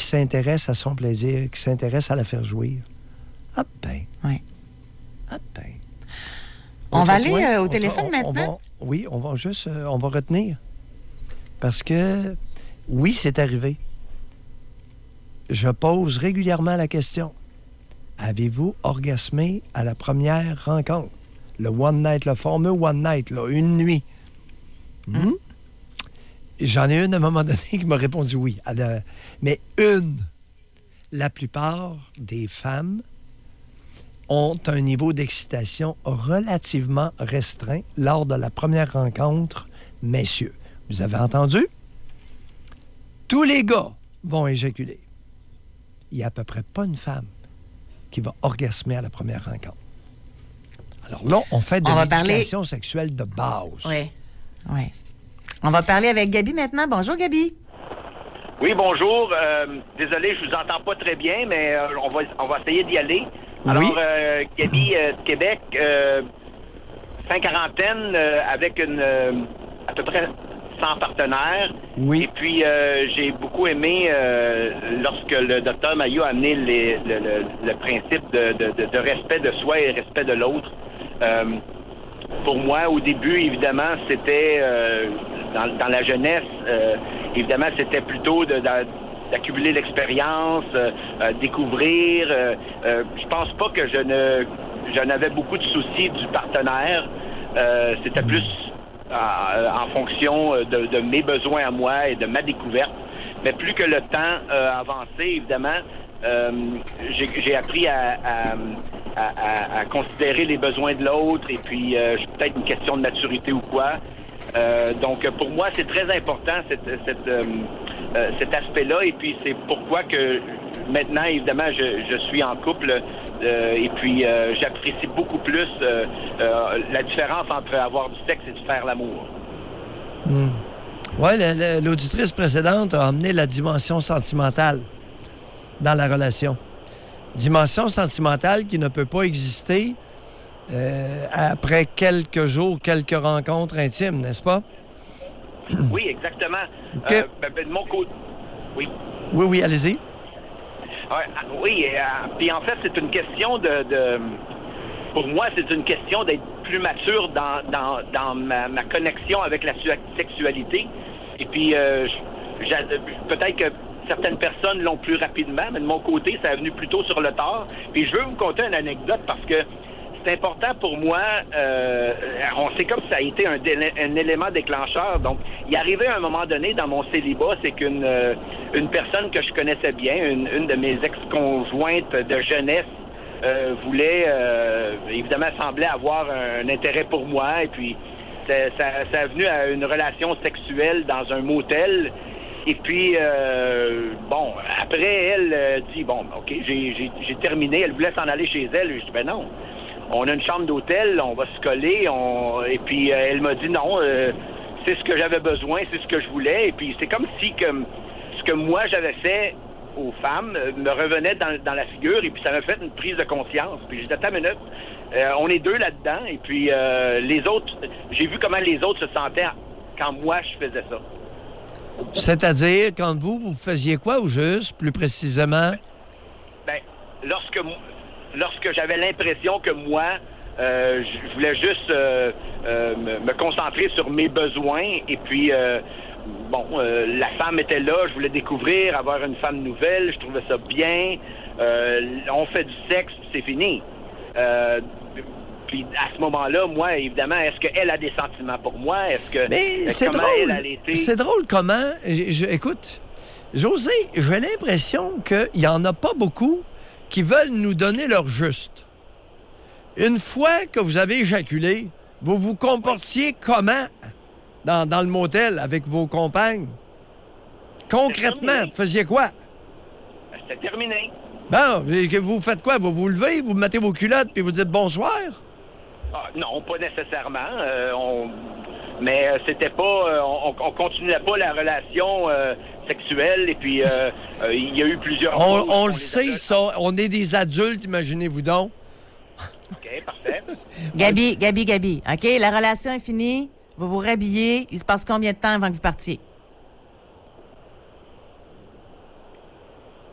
s'intéresse à son plaisir, qui s'intéresse à la faire jouir. Ah ben. Oui. Ah ben. On va aller point, euh, au on téléphone va, on, maintenant? On va, oui, on va juste... euh, on va retenir. Parce que, oui, c'est arrivé. Je pose régulièrement la question. Avez-vous orgasmé à la première rencontre? Le one night, le fameux one night, là, une nuit. Hmm? J'en ai une à un moment donné qui m'a répondu oui. Elle a- Mais une. La plupart des femmes ont un niveau d'excitation relativement restreint lors de la première rencontre, messieurs. Vous avez entendu? Tous les gars vont éjaculer. Il n'y a à peu près pas une femme qui va orgasmer à la première rencontre. Alors là, on fait de On va parler- l'éducation sexuelle de base. Oui. Oui. On va parler avec Gabi maintenant. Bonjour, Gabi. Oui, bonjour. Euh, désolé, je vous entends pas très bien, mais euh, on, va, on va essayer d'y aller. Alors, Oui. euh, Gabi euh, de Québec, euh, fin quarantaine, euh, avec une euh, à peu près cent partenaires. Oui. Et puis, euh, j'ai beaucoup aimé euh, lorsque le docteur Maillot a amené les- le, le- le principe de, de- de- de respect de soi et respect de l'autre. Euh, pour moi, au début, évidemment, c'était euh, dans, dans la jeunesse, euh, évidemment, c'était plutôt de, de- d'accumuler l'expérience, euh, euh, découvrir. Euh, euh, je pense pas que je ne je n'avais beaucoup de soucis du partenaire. Euh, c'était plus euh, en fonction de, de mes besoins à moi et de ma découverte. Mais plus que le temps euh, avançait, évidemment, euh, j'ai, j'ai appris à, à, à- à- à considérer les besoins de l'autre et puis euh, peut-être une question de maturité ou quoi. Euh, donc pour moi, c'est très important cette, cette, euh, euh, cet aspect-là et puis c'est pourquoi que maintenant, évidemment, je, je suis en couple euh, et puis euh, j'apprécie beaucoup plus euh, euh, la différence entre avoir du sexe et de faire l'amour. Oui, l'auditrice précédente a amené la dimension sentimentale dans la relation. Dimension sentimentale qui ne peut pas exister euh, après quelques jours, quelques rencontres intimes, n'est-ce pas? Oui, exactement. OK. Euh, ben, ben, de mon côté, oui. Oui, oui, allez-y. Ouais, ah, oui, et, euh, puis en fait, c'est une question de, de- Pour moi, c'est une question d'être plus mature dans, dans, dans ma, ma connexion avec la su- sexualité. Et puis, euh, je- j'a- peut-être que certaines personnes l'ont plus rapidement, mais de mon côté, ça est venu plutôt sur le tard. Puis je veux vous conter une anecdote parce que c'est important pour moi. Euh, on sait comme ça a été un, délai- un élément déclencheur. Donc, il est arrivé à un moment donné dans mon célibat, c'est qu'une euh, une personne que je connaissais bien, une, une de mes ex-conjointes de jeunesse, euh, voulait, euh, évidemment, semblait avoir un, un intérêt pour moi. Et puis, ça, ça, ça est venu à une relation sexuelle dans un motel. Et puis, euh, bon, après, elle euh, dit, bon, OK, j'ai, j'ai, j'ai terminé. Elle voulait s'en aller chez elle. Je dis, ben non. On a une chambre d'hôtel, on va se coller. On... Et puis, euh, elle m'a dit non, euh, c'est ce que j'avais besoin, c'est ce que je voulais. Et puis, c'est comme si que, ce que moi j'avais fait aux femmes euh, me revenait dans, dans la figure. Et puis, ça m'a fait une prise de conscience. Puis, j'ai dit, attends une minute, euh, on est deux là-dedans. Et puis, euh, les autres, j'ai vu comment les autres se sentaient quand moi je faisais ça. C'est-à-dire, quand vous, vous faisiez quoi au juste, plus précisément? Ben, lorsque, lorsque j'avais l'impression que moi, euh, je voulais juste euh, euh, me, me concentrer sur mes besoins et puis, euh, bon, euh, la femme était là, je voulais découvrir, avoir une femme nouvelle, je trouvais ça bien. Euh, on fait du sexe, c'est fini. Euh, Puis à ce moment-là, moi, évidemment, est-ce qu'elle a des sentiments pour moi? Est-ce que Mais euh, c'est comment drôle. elle a été? C'est drôle comment. je- je- écoute, José, j'ai l'impression qu'il n'y en a pas beaucoup qui veulent nous donner leur juste. Une fois que vous avez éjaculé, vous vous comportiez comment dans, dans le motel avec vos compagnes? Concrètement, vous faisiez quoi? C'était terminé. Bon, et vous faites quoi? Vous vous levez, vous mettez vos culottes puis vous dites bonsoir? Ah, non, pas nécessairement. Euh, on... Mais euh, c'était pas... euh, on, on continuait pas la relation euh, sexuelle. Et puis, euh, euh, il y a eu plusieurs... On, pauses, on le les sait, ça. On est des adultes, imaginez-vous donc. OK, parfait. Gabi, Gabi, Gabi. OK, la relation est finie. Vous vous rhabillez. Il se passe combien de temps avant que vous partiez?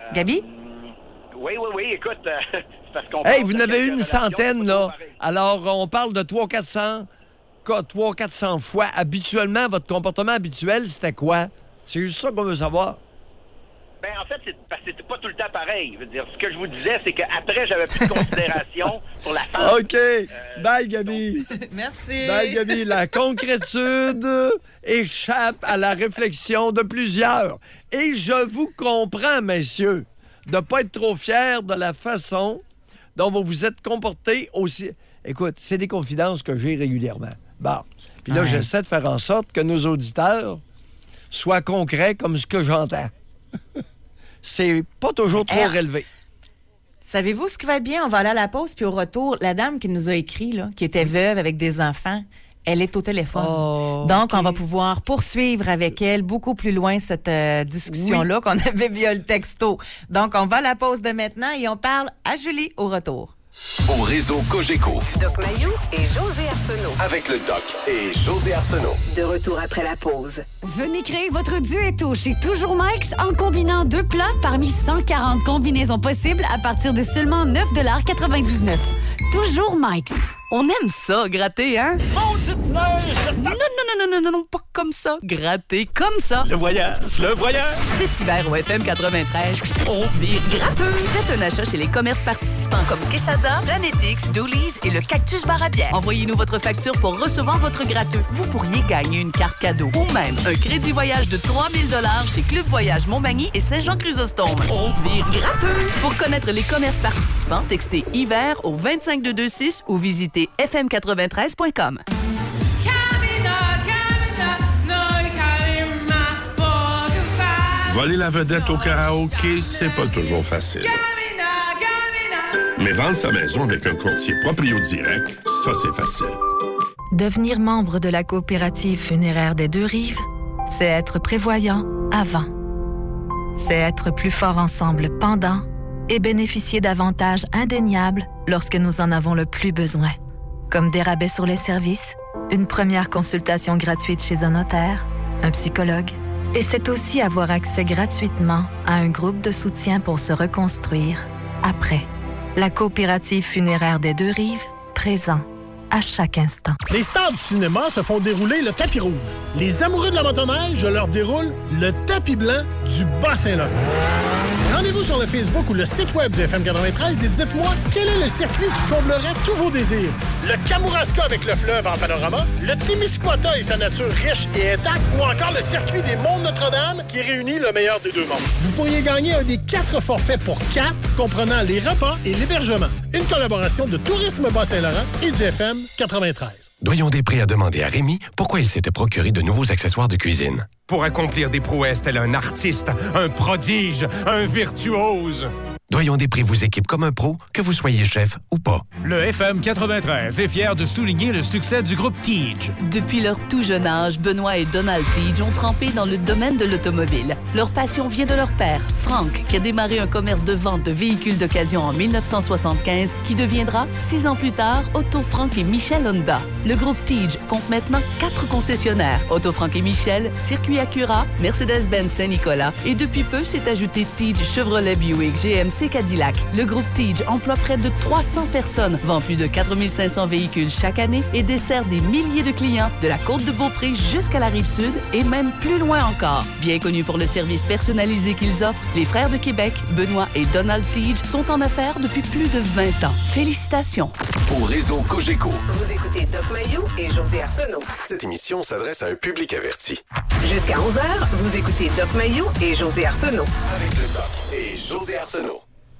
Gabi? Oui, oui, oui, écoute, euh, c'est parce qu'on... Hey, pense vous à en avez quelques une relations, centaine, c'est pas là. pareil. Alors, on parle de trois cents à quatre cents fois. Habituellement, votre comportement habituel, c'était quoi? C'est juste ça qu'on veut savoir. Ben, en fait, c'est parce que c'était pas tout le temps pareil. Je veux dire, ce que je vous disais, c'est qu'après, j'avais plus de considération pour la femme. OK. Bye, Gabi. Merci. Bye, Gabi. La concrétude échappe à la réflexion de plusieurs. Et je vous comprends, messieurs, de ne pas être trop fiers de la façon dont vous vous êtes comportés aussi. Écoute, c'est des confidences que j'ai régulièrement. Bon. Puis là, Ouais. j'essaie de faire en sorte que nos auditeurs soient concrets comme ce que j'entends. C'est pas toujours trop Eh, relevé. Savez-vous ce qui va être bien? On va aller à la pause, puis au retour, la dame qui nous a écrit, là, qui était veuve avec des enfants, elle est au téléphone. Oh, Donc, OK. on va pouvoir poursuivre avec elle beaucoup plus loin cette euh, discussion-là qu'on avait via le texto. Donc, on va à la pause de maintenant et on parle à Julie au retour. Au réseau Cogeco, Doc Mayou et José Arsenault. avec le Doc et José Arsenault. De retour après la pause. Venez créer votre duetto chez Toujours Mike's en combinant deux plats parmi cent quarante combinaisons possibles à partir de seulement neuf quatre-vingt-dix-neuf. Toujours Mike's. On aime ça, gratter, hein? Non, non, non, non, non, non, pas comme ça. Gratter comme ça. Le voyage, le voyage. Cet hiver au F M quatre-vingt-treize, on vire gratteux. Faites un achat chez les commerces participants comme Quesada, Planet X, Doolies et le Cactus Bar à bière. Envoyez-nous votre facture pour recevoir votre gratteux. Vous pourriez gagner une carte cadeau ou même un crédit voyage de trois mille dollars chez Club Voyage Montmagny et Saint-Jean-Chrysostome. On vire gratteux. Pour connaître les commerces participants, textez hiver au vingt-cinq deux deux six ou visitez f m quatre-vingt-treize point com. Voler la vedette au karaoké, c'est pas toujours facile. Mais vendre sa maison avec un courtier proprio direct, ça, c'est facile. Devenir membre de la coopérative funéraire des Deux-Rives, c'est être prévoyant avant. C'est être plus fort ensemble pendant et bénéficier d'avantages indéniables lorsque nous en avons le plus besoin. Comme des rabais sur les services, une première consultation gratuite chez un notaire, un psychologue. Et c'est aussi avoir accès gratuitement à un groupe de soutien pour se reconstruire après. La coopérative funéraire des Deux-Rives, présent à chaque instant. Les stars du cinéma se font dérouler le tapis rouge. Les amoureux de la motoneige, je leur déroule le tapis blanc du Bas-Saint-Laurent. Rendez-vous sur le Facebook ou le site web du F M quatre-vingt-treize et dites-moi quel est le circuit qui comblerait tous vos désirs. Le Kamouraska avec le fleuve en panorama, le Témiscouata et sa nature riche et intacte, ou encore le circuit des Monts Notre-Dame qui réunit le meilleur des deux mondes. Vous pourriez gagner un des quatre forfaits pour quatre, comprenant les repas et l'hébergement. Une collaboration de Tourisme Bas-Saint-Laurent et du F M quatre-vingt-treize. Doyon Després a demandé à Rémi pourquoi il s'était procuré de nouveaux accessoires de cuisine. Pour accomplir des prouesses tel un artiste, un prodige, un virtuose. Doyon Després vous équipe comme un pro, que vous soyez chef ou pas. Le F M quatre-vingt-treize est fier de souligner le succès du groupe Tige. Depuis leur tout jeune âge, Benoît et Donald Tige ont trempé dans le domaine de l'automobile. Leur passion vient de leur père, Frank, qui a démarré un commerce de vente de véhicules d'occasion en mille neuf cent soixante-quinze, qui deviendra, six ans plus tard, Auto Frank et Michel Honda. Le groupe Tige compte maintenant quatre concessionnaires, Auto Frank et Michel, Circuit Acura, Mercedes-Benz Saint-Nicolas, et depuis peu s'est ajouté Tige Chevrolet Buick G M C Cadillac. Le groupe Tige emploie près de trois cents personnes, vend plus de quatre mille cinq cents véhicules chaque année et dessert des milliers de clients de la côte de Beaupré jusqu'à la rive sud et même plus loin encore. Bien connus pour le service personnalisé qu'ils offrent, les frères de Québec, Benoît et Donald Tige, sont en affaires depuis plus de vingt ans. Félicitations. Au réseau Cogeco, Vous écoutez Doc Mayou et José Arsenault. cette émission s'adresse à un public averti. Jusqu'à onze heures, vous écoutez Doc Mayou et José Arsenault. Avec le Doc et José Arsenault.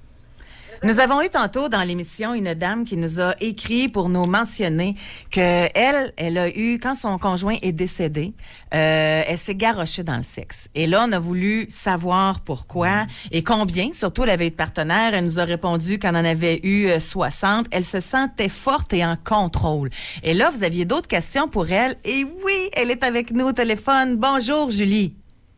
Nous avons eu tantôt dans l'émission une dame qui nous a écrit pour nous mentionner que elle, elle a eu, quand son conjoint est décédé, euh, elle s'est garochée dans le sexe. Et là, on a voulu savoir pourquoi et combien. Surtout, elle avait eu de partenaires. Elle nous a répondu qu'elle en avait eu euh, soixante. Elle se sentait forte et en contrôle. Et là, vous aviez d'autres questions pour elle. Et oui, elle est avec nous au téléphone. Bonjour, Julie.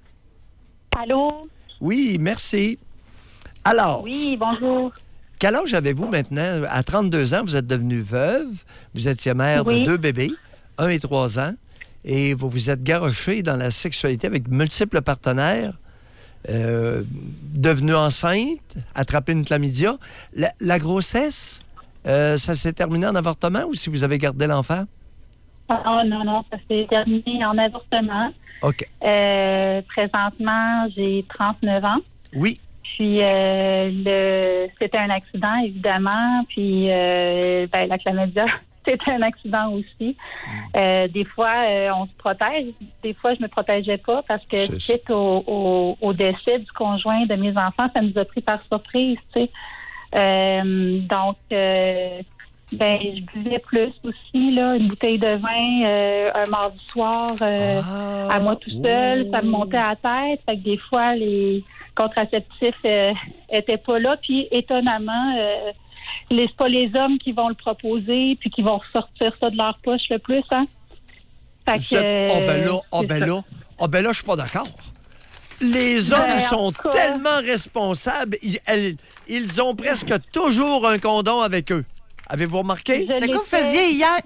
Allô? Oui, merci. Alors. Oui, bonjour. Quel âge avez-vous maintenant? À trente-deux ans, vous êtes devenue veuve. Vous étiez mère Oui. de deux bébés, un et trois ans, et vous vous êtes garoché dans la sexualité avec multiples partenaires. euh, devenue enceinte, attrapé une chlamydia. La, la grossesse, euh, ça s'est terminé en avortement ou si vous avez gardé l'enfant? Oh non, non, ça s'est terminé en avortement. OK. Euh, présentement, j'ai trente-neuf ans. Oui. Puis, euh, le, c'était un accident, évidemment. Puis, euh, ben, la chlamydia, c'était un accident aussi. Euh, des fois, euh, on se protège. Des fois, je me protégeais pas parce que C'est suite au, au, au décès du conjoint de mes enfants, ça nous a pris par surprise, tu sais. Euh, donc, euh, ben, je buvais plus aussi, là, une bouteille de vin euh, un mardi soir euh, ah, à moi tout seul. Oh. Ça me montait à la tête. Fait que des fois, les contraceptifs euh, étaient pas là. Puis, étonnamment, euh, les, c'est pas les hommes qui vont le proposer puis qui vont ressortir ça de leur poche le plus, hein? Fait que, êtes... Oh ben là, oh c'est ben ça. là, oh ben là, je suis pas d'accord. Les hommes Ben, sont cas... tellement responsables, ils, elles, ils ont presque toujours un condom avec eux. Avez-vous remarqué? C'est quoi vous faisiez hier?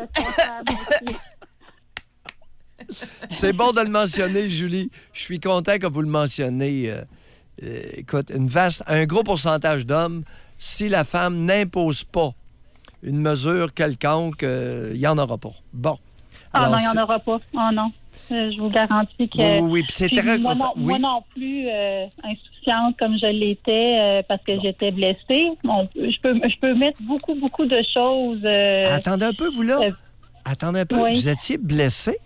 C'est bon de le mentionner, Julie. Je suis content que vous le mentionniez. Euh, euh, écoute, une vaste, un gros pourcentage d'hommes, si la femme n'impose pas une mesure quelconque, il euh, n'y en aura pas. Bon. Ah Alors, non, il n'y en c'est... aura pas. Oh non. Euh, je vous garantis que... Oui, oui, oui. Puis c'est Puis très... moi, non, oui. moi non plus, euh, insouciante comme je l'étais euh, parce que bon. j'étais blessée. Bon, je, peux, je peux mettre beaucoup, beaucoup de choses... Euh, Attendez un peu, vous là. Euh, Attendez un peu. Oui. Vous étiez blessée?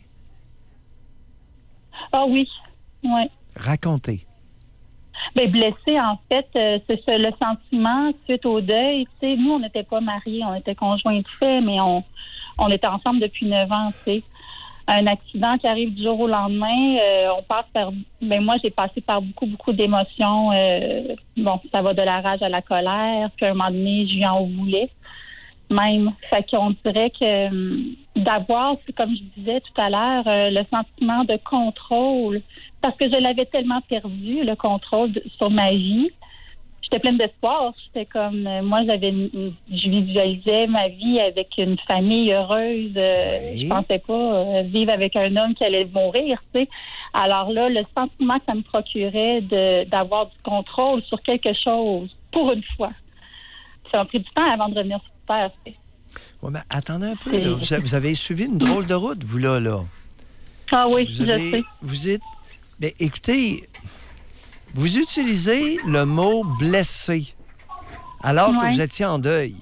Ah oui, oui. Racontez. Bien, blessée, en fait, euh, c'est ça, le sentiment suite au deuil. Tu sais, nous, on n'était pas mariés, on était conjoints de fait, mais on, on était ensemble depuis neuf ans, tu sais. Un accident qui arrive du jour au lendemain, euh, on passe par... Ben moi, j'ai passé par beaucoup, beaucoup d'émotions. Euh, bon, ça va de la rage à la colère, puis à un moment donné, je lui en voulais. Même. Fait qu'on dirait que euh, d'avoir, comme je disais tout à l'heure, euh, le sentiment de contrôle, parce que je l'avais tellement perdu, le contrôle de, sur ma vie. J'étais pleine d'espoir. J'étais comme, euh, moi, j'avais, une, je visualisais ma vie avec une famille heureuse. Euh, oui. Je pensais pas euh, vivre avec un homme qui allait mourir, tu sais. Alors là, le sentiment que ça me procurait de, d'avoir du contrôle sur quelque chose, pour une fois, ça m'a pris du temps avant de revenir sur terre. Oui, mais attendez un peu. Là. Vous, avez, vous avez suivi une drôle de route, vous, là. là. Ah oui, vous avez, je sais. Vous êtes... Bien, écoutez, vous utilisez le mot « blessé » alors ouais. que vous étiez en deuil.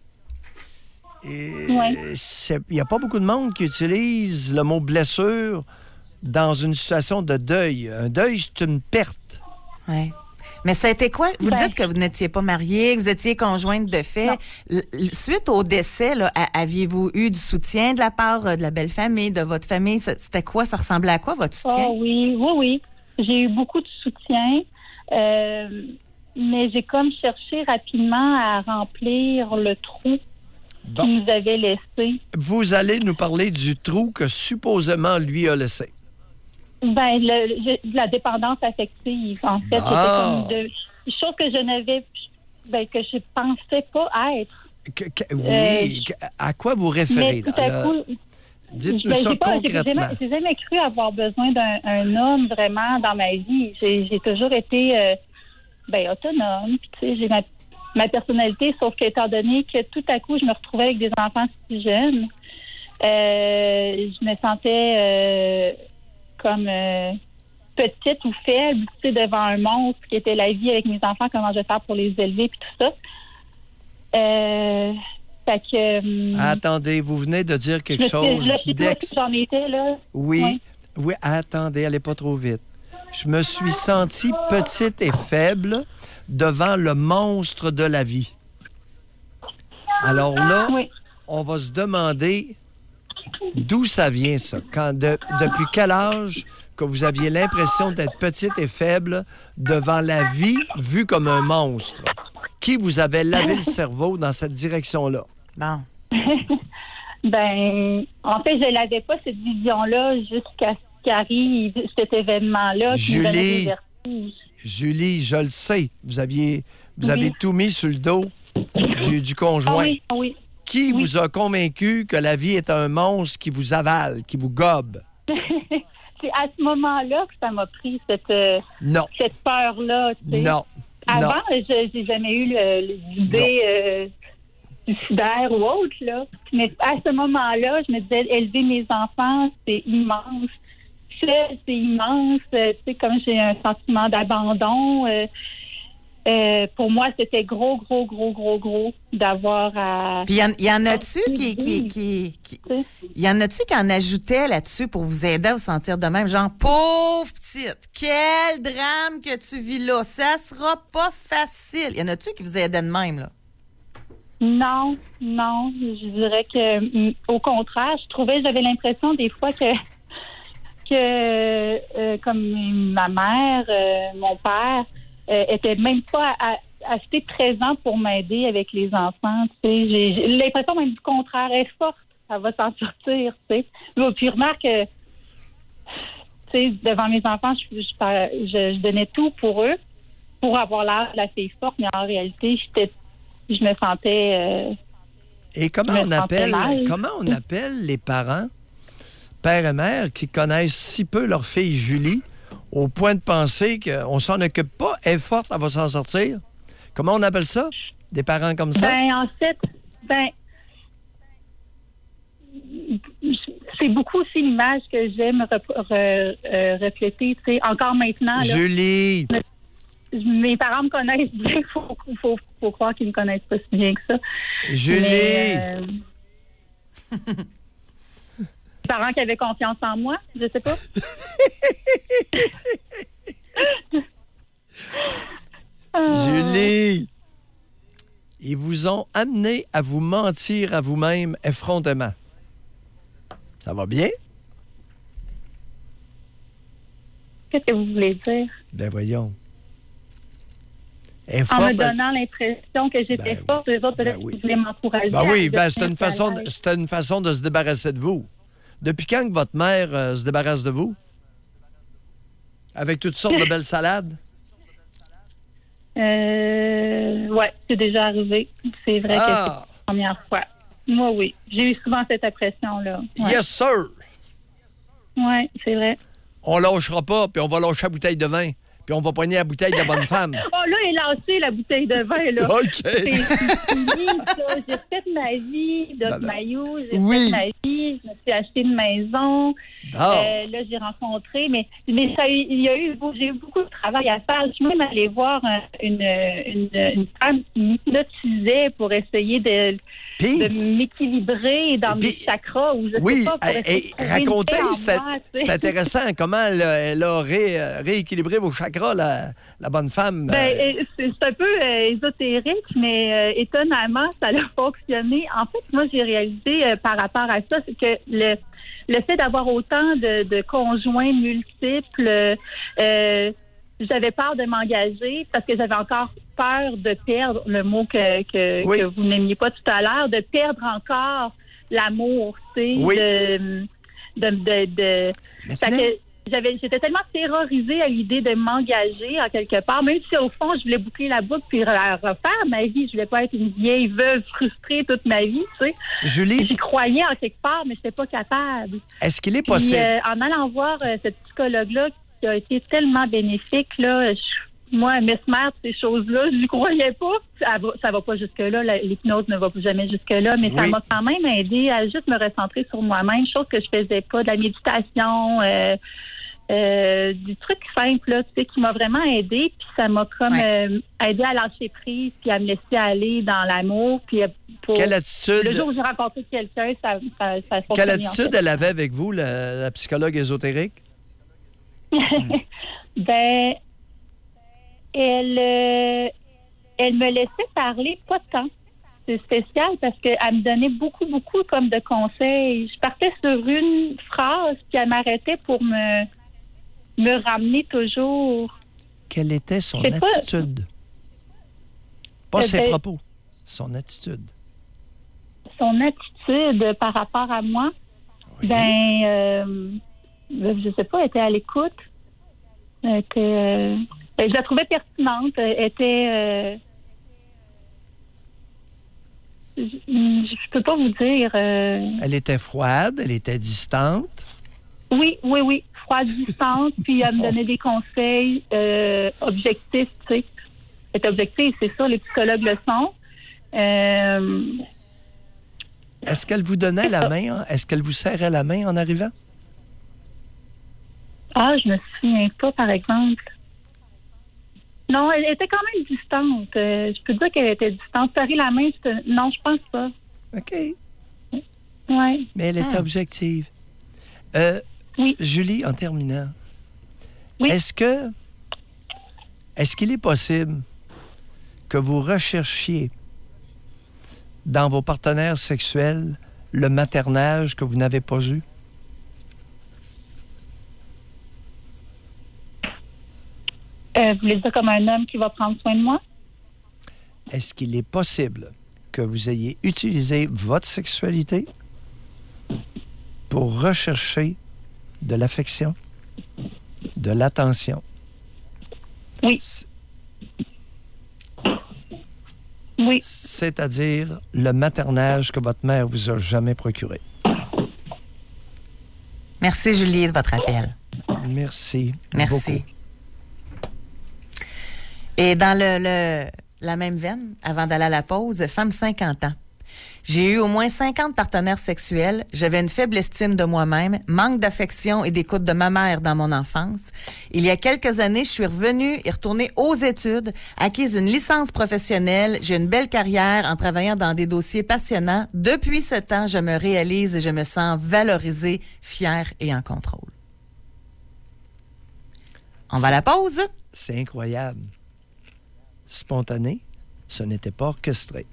Il ouais. n'y a pas beaucoup de monde qui utilise le mot « blessure » dans une situation de deuil. Un deuil, c'est une perte. Oui. Mais ça a été quoi? Vous ben, dites que vous n'étiez pas mariée, que vous étiez conjointe de fait. L- suite au décès, là, aviez-vous eu du soutien de la part de la belle famille, de votre famille? C'était quoi? Ça ressemblait à quoi, votre soutien? Oh oui, oui, oui. J'ai eu beaucoup de soutien, euh, mais j'ai comme cherché rapidement à remplir le trou bon. qu'il nous avait laissé. Vous allez nous parler du trou que supposément lui a laissé. Ben, le, le, la dépendance affective, en fait, ah. c'était comme de choses que je n'avais, ben, que je pensais pas être. Que, que, oui, euh, à quoi vous référez? Mais tout à là, coup, dites-nous ben, ça j'ai pas, concrètement. J'ai jamais, j'ai jamais cru avoir besoin d'un un homme vraiment dans ma vie. J'ai, j'ai toujours été euh, ben, autonome. Puis, tu sais, j'ai ma, ma personnalité, sauf qu'étant donné que tout à coup, je me retrouvais avec des enfants si jeunes, euh, je me sentais... Euh, comme euh, petite ou faible, tu sais, devant un monstre qui était la vie avec mes enfants, comment je vais faire pour les élever, puis tout ça. Euh, fait que... Euh, attendez, vous venez de dire quelque chose... Je sais pas si j'en étais, là. Oui, oui, oui, attendez, allez pas trop vite. Je me suis sentie petite et faible devant le monstre de la vie. Alors là, oui. on va se demander... D'où ça vient, ça? Quand de, depuis quel âge que vous aviez l'impression d'être petite et faible devant la vie vue comme un monstre? Qui vous avait lavé le cerveau dans cette direction-là? Bon. ben, en fait, je n'avais pas cette vision-là jusqu'à ce qu'arrive cet événement-là. Julie, Julie, je le sais. Vous aviez, vous oui. avez tout mis sur le dos du, du conjoint. Ah oui, ah oui. Qui oui. vous a convaincu que la vie est un monstre qui vous avale, qui vous gobe? c'est à ce moment-là que ça m'a pris cette, euh, non. cette peur-là. Tu sais. Non. Avant, non. je j'ai jamais eu le, l'idée euh, suicidaire ou autre, là. Mais à ce moment-là, je me disais, élever mes enfants, c'est immense. C'est, c'est immense. Euh, tu sais, comme j'ai un sentiment d'abandon. Euh, Euh, pour moi, c'était gros, gros, gros, gros, gros d'avoir à... Puis, il y, y en a-tu qui... qui, qui, qui y en a-tu qui en ajoutaient là-dessus pour vous aider à vous sentir de même? Genre, pauvre petite, quel drame que tu vis là. Ça sera pas facile. Y en a-tu qui vous aidaient de même, là? Non, non. Je dirais que, mm, au contraire, je trouvais, j'avais l'impression des fois que, que euh, comme ma mère, euh, mon père... Euh, était même pas à, à, assez présent pour m'aider avec les enfants. Tu sais, j'ai, j'ai l'impression même du contraire. Elle est forte, elle va s'en sortir. Tu sais, puis remarque, euh, tu sais, devant mes enfants, je, je, je, je donnais tout pour eux, pour avoir l'air de la fille forte, mais en réalité, j'étais, je me sentais. Euh, Et comment on appelle, comment on appelle les parents, père et mère, qui connaissent si peu leur fille Julie? Au point de penser qu'on s'en occupe pas, elle est forte, elle va s'en sortir. Comment on appelle ça? Des parents comme ça? Ben, en fait, ben, c'est beaucoup aussi l'image que j'aime re- re- euh, refléter, tu sais, encore maintenant. Là, Julie! Mes parents me connaissent bien, il faut, faut, faut croire qu'ils me connaissent pas si bien que ça. Julie! Mais, euh... parents qui avaient confiance en moi, je sais pas. Julie, ils vous ont amené à vous mentir à vous-même effrontément. Ça va bien? Qu'est-ce que vous voulez dire? Ben voyons. En forte, me donnant l'impression que j'étais ben, forte, les autres peut-être ben oui. Qu'ils voulaient m'encourager. Ben oui, ben c'était une façon, de, c'était une façon de se débarrasser de vous. Depuis quand que votre mère euh, se débarrasse de vous? Avec toutes sortes de belles salades? Euh, oui, c'est déjà arrivé. C'est vrai ah. que c'est la première fois. Moi, oui. J'ai eu souvent cette impression-là. Ouais. Yes, sir! Oui, c'est vrai. On lâchera pas, puis on va lâcher la bouteille de vin. Puis on va poigner la bouteille de la bonne femme. Oh là, il a lancé la bouteille de vin, là. OK. C'est fini, ça. J'ai fait ma vie de maillot. J'ai oui. fait ma vie. Je me suis acheté une maison. Oh. Euh, là, j'ai rencontré. Mais, mais ça, il y a eu, j'ai eu beaucoup de travail à faire. Je suis même allée voir une, une, une femme qui m'hypnotisait pour essayer de, de m'équilibrer dans Puis, mes chakras. Ou je oui, sais pas, pour et, et racontez, c'est, moi, c'est intéressant. Comment elle, elle a ré, rééquilibré vos chakras? La, la bonne femme. Ben, euh... c'est, c'est un peu euh, ésotérique, mais euh, étonnamment, ça a fonctionné. En fait, moi, j'ai réalisé euh, par rapport à ça, c'est que le, le fait d'avoir autant de, de conjoints multiples, euh, j'avais peur de m'engager parce que j'avais encore peur de perdre, le mot que, que, oui. que vous n'aimiez pas tout à l'heure, de perdre encore l'amour, tu sais, oui. de... de, de, de ça que, J'avais, j'étais tellement terrorisée à l'idée de m'engager en quelque part, même si au fond, je voulais boucler la boucle puis refaire ma vie. Je voulais pas être une vieille veuve frustrée toute ma vie, tu sais. Julie. J'y croyais en quelque part, mais j'étais pas capable. Est-ce qu'il est possible? Puis, euh, en allant voir euh, cette psychologue-là qui a été tellement bénéfique, là, je, moi, mesmer, ces choses-là, je n'y croyais pas. Ça va, ça va pas jusque-là. La, l'hypnose ne va jamais jusque-là, mais oui. Ça m'a quand même aidé à juste me recentrer sur moi-même, chose que je faisais pas, de la méditation, euh, Euh, du truc simple là, tu sais, qui m'a vraiment aidé, puis ça m'a comme ouais. euh, aidé à lâcher prise, puis à me laisser aller dans l'amour, puis pour quelle attitude le jour où j'ai rencontré quelqu'un, ça, ça, ça fonctionnait. Quelle attitude en fait. Elle avait avec vous, la, la psychologue ésotérique? Ben, elle, euh, elle me laissait parler pas tant. C'est spécial parce qu'elle me donnait beaucoup, beaucoup comme de conseils. Je partais sur une phrase, puis elle m'arrêtait pour me me ramener toujours. Quelle était son C'est attitude? Pas, pas ses ben, propos, son attitude. Son attitude par rapport à moi, oui. ben, euh, je sais pas, elle était à l'écoute. Elle était, euh, ben, je la trouvais pertinente. Elle était... Euh, je, je peux pas vous dire... Euh... Elle était froide, elle était distante. Oui, oui, oui. refroidissante, puis elle me donnait des conseils euh, objectifs, tu sais. Être objectif, c'est ça, les psychologues le sont. Euh, Est-ce qu'elle vous donnait la main? Hein? Est-ce qu'elle vous serrait la main en arrivant? Ah, je me souviens pas, par exemple. Non, elle était quand même distante. Euh, je peux dire qu'elle était distante. Serrer la main, c'était... non, je pense pas. OK. Oui. Mais elle est ah. objective. Euh, oui. Julie, en terminant, oui. est-ce que est-ce qu'il est possible que vous recherchiez dans vos partenaires sexuels le maternage que vous n'avez pas eu? Euh, vous voulez dire comme un homme qui va prendre soin de moi? Est-ce qu'il est possible que vous ayez utilisé votre sexualité pour rechercher de l'affection, de l'attention? Oui. C- oui. C'est-à-dire le maternage que votre mère vous a jamais procuré. Merci, Julie, de votre appel. Merci. Merci. Beaucoup. Et dans le, le, la même veine, avant d'aller à la pause, femme cinquante ans. J'ai eu au moins cinquante partenaires sexuels. J'avais une faible estime de moi-même, manque d'affection et d'écoute de ma mère dans mon enfance. Il y a quelques années, je suis revenue et retournée aux études, acquise une licence professionnelle. J'ai une belle carrière en travaillant dans des dossiers passionnants. Depuis ce temps, je me réalise et je me sens valorisée, fière et en contrôle. On va à la pause. C'est incroyable. Spontané, ce n'était pas orchestré.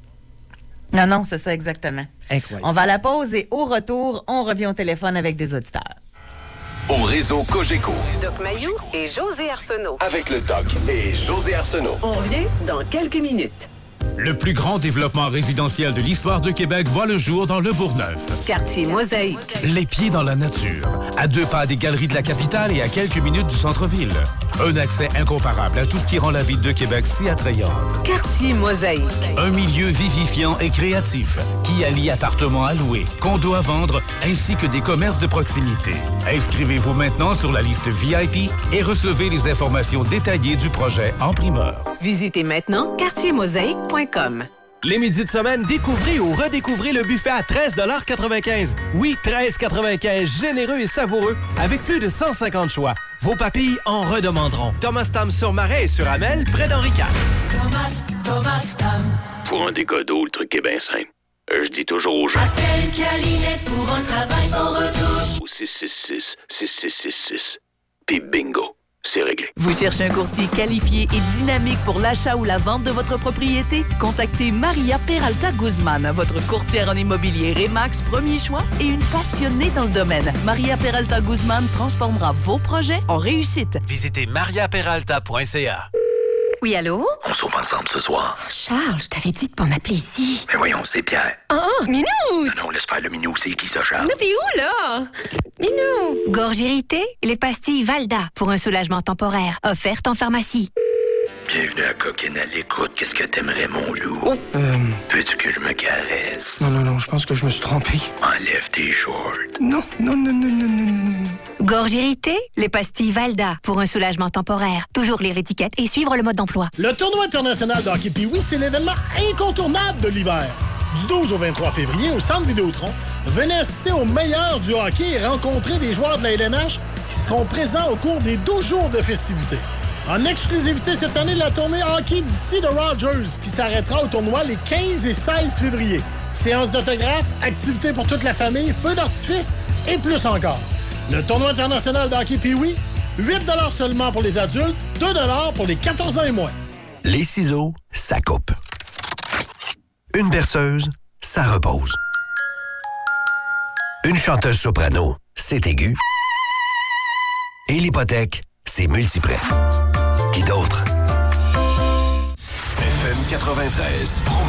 Non, non, c'est ça exactement. Incroyable. On va à la pause et au retour, on revient au téléphone avec des auditeurs. Au réseau Cogeco. Doc Mayou et José Arsenault. Avec le Doc et José Arsenault. On revient dans quelques minutes. Le plus grand développement résidentiel de l'histoire de Québec voit le jour dans le Bourgneuf. Quartier Mosaïque. Les pieds dans la nature, à deux pas des galeries de la capitale et à quelques minutes du centre-ville. Un accès incomparable à tout ce qui rend la ville de Québec si attrayante. Quartier Mosaïque. Un milieu vivifiant et créatif qui allie appartements à louer, condos à vendre ainsi que des commerces de proximité. Inscrivez-vous maintenant sur la liste V I P et recevez les informations détaillées du projet en primeur. Visitez maintenant quartier mosaïque point com. Les midis de semaine, découvrez ou redécouvrez le buffet à treize quatre-vingt-quinze. Oui, treize quatre-vingt-quinze, généreux et savoureux, avec plus de cent cinquante choix. Vos papilles en redemanderont. Thomas Tam sur Marais et sur Amel, près d'Henri quatre. Thomas, Thomas Tam. Pour un dégât d'eau, le truc est bien simple. Euh, je dis toujours aux gens. Appelle Calinette pour un travail sans retouche. Au six six six, six six six six. Puis bingo. C'est réglé. Vous cherchez un courtier qualifié et dynamique pour l'achat ou la vente de votre propriété? Contactez Maria Peralta Guzman, votre courtière en immobilier Remax premier choix et une passionnée dans le domaine. Maria Peralta Guzman transformera vos projets en réussite. Visitez maria peralta point c a. Oui, allô? On soupe ensemble ce soir. Charles, je t'avais dit de pas m'appeler ici. Mais voyons, c'est Pierre. Oh, Minou! Non, non, laisse faire le Minou, c'est qui ça, Charles? Non, t'es où, là? Minou! Gorge irritée, les pastilles Valda pour un soulagement temporaire. Offerte en pharmacie. Bienvenue à Coquine à l'écoute. Qu'est-ce que t'aimerais, mon loup? Oh, euh... Veux-tu que je me caresse? Non, non, non, je pense que je me suis trompé. Enlève tes shorts. Non, non, non, non, non, non, non, non. Gorge irritée, les pastilles Valda pour un soulagement temporaire. Toujours lire l'étiquette et suivre le mode d'emploi. Le tournoi international de hockey Pee-Wee, c'est l'événement incontournable de l'hiver. Du douze au vingt-trois février, au Centre Vidéotron, venez assister aux meilleurs du hockey et rencontrer des joueurs de la L N H qui seront présents au cours des douze jours de festivités. En exclusivité cette année, la tournée hockey d'ici de Rogers qui s'arrêtera au tournoi les quinze et seize février. Séance d'autographes, activités pour toute la famille, feux d'artifice et plus encore. Le tournoi international de hockey Pee-Wee, huit dollars seulement pour les adultes, deux dollars pour les quatorze ans et moins. Les ciseaux, ça coupe. Une berceuse, ça repose. Une chanteuse soprano, c'est aigu. Et l'hypothèque, c'est multiprêt. Qui d'autre? F M quatre-vingt-treize. Promo.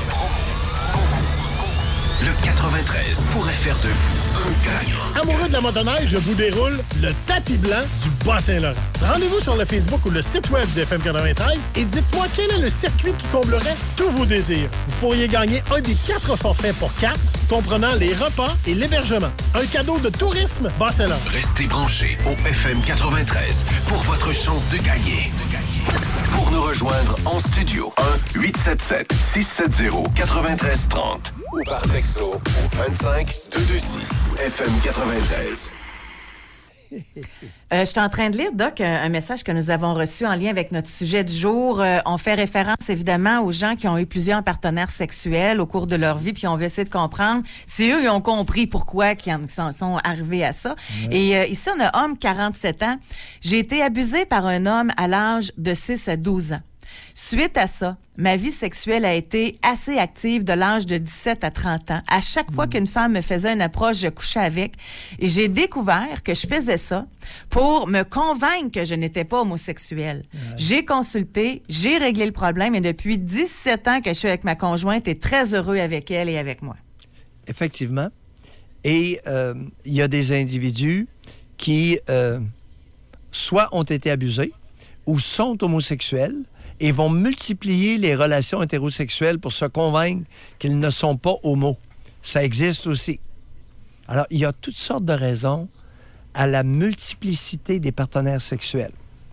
Le quatre-vingt-treize pourrait faire de vous un gagnant. Amoureux de la motoneige, je vous déroule le tapis blanc du Bas-Saint-Laurent. Rendez-vous sur le Facebook ou le site web de F M quatre-vingt-treize et dites-moi quel est le circuit qui comblerait tous vos désirs. Vous pourriez gagner un des quatre forfaits pour quatre, comprenant les repas et l'hébergement. Un cadeau de tourisme Bas-Saint-Laurent. Restez branchés au F M quatre-vingt-treize pour votre chance de gagner. Pour nous rejoindre en studio, un huit sept sept, six sept zéro, neuf trois trois zéro ou par texto au vingt-cinq deux cent vingt-six F M quatre-vingt-treize. Euh, je suis en train de lire, Doc, un, un message que nous avons reçu en lien avec notre sujet du jour. Euh, on fait référence, évidemment, aux gens qui ont eu plusieurs partenaires sexuels au cours de leur vie, puis on veut essayer de comprendre si eux, ils ont compris pourquoi ils en sont, sont arrivés à ça. Ouais. Et euh, ici, on a homme, quarante-sept ans. J'ai été abusée par un homme à l'âge de six à douze ans. Suite à ça, ma vie sexuelle a été assez active de l'âge de dix-sept à trente ans. À chaque fois qu'une femme me faisait une approche, je couchais avec. Et j'ai découvert que je faisais ça pour me convaincre que je n'étais pas homosexuelle. Ouais. J'ai consulté, j'ai réglé le problème et depuis dix-sept ans que je suis avec ma conjointe et très heureux avec elle et avec moi. Effectivement. Et euh, il y a des individus qui euh, soit ont été abusés ou sont homosexuels et vont multiplier les relations hétérosexuelles pour se convaincre qu'ils ne sont pas homos. Ça existe aussi. Alors, il y a toutes sortes de raisons à la multiplicité des partenaires sexuels.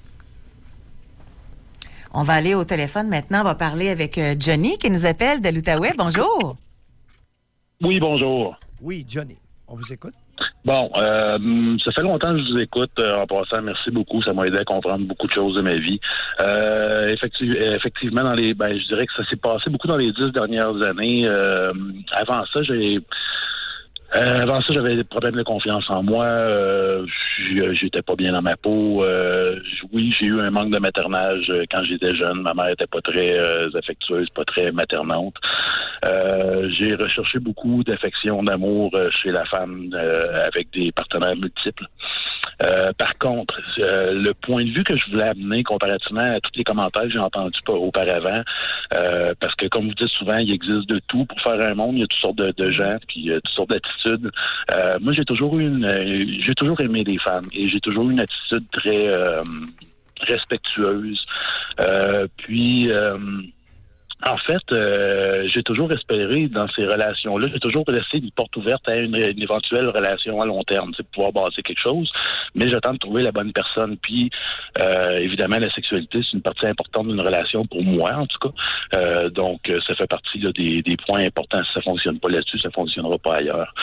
On va aller au téléphone maintenant. On va parler avec Johnny qui nous appelle de l'Outaouais. Bonjour. Oui, bonjour. Oui, Johnny. On vous écoute. Bon, euh, ça fait longtemps que je vous écoute. Euh, en passant, merci beaucoup. Ça m'a aidé à comprendre beaucoup de choses de ma vie. Euh, effective, effectivement, dans les, ben, je dirais que ça s'est passé beaucoup dans les dix dernières années. Euh, avant ça, j'ai... Euh, avant ça, j'avais des problèmes de confiance en moi. Euh, j'étais pas bien dans ma peau. Euh, oui, j'ai eu un manque de maternage quand j'étais jeune. Ma mère était pas très euh, affectueuse, pas très maternante. Euh, j'ai recherché beaucoup d'affection, d'amour euh, chez la femme euh, avec des partenaires multiples. Euh, par contre, euh, le point de vue que je voulais amener comparativement à tous les commentaires que j'ai entendus auparavant, euh, parce que comme vous dites souvent, il existe de tout pour faire un monde. Il y a toutes sortes de, de gens, puis euh, toutes sortes d'attitudes. Euh, moi, j'ai toujours eu une, euh, j'ai toujours aimé les femmes et j'ai toujours eu une attitude très euh, respectueuse. Euh, puis euh, En fait, euh, j'ai toujours espéré dans ces relations-là, j'ai toujours laissé une porte ouverte à une, une éventuelle relation à long terme, c'est pouvoir bâtir quelque chose, mais j'attends de trouver la bonne personne. Puis, euh, évidemment, la sexualité, c'est une partie importante d'une relation pour moi, en tout cas. Euh, donc, ça fait partie là, des, des points importants. Si ça fonctionne pas là-dessus, ça fonctionnera pas ailleurs.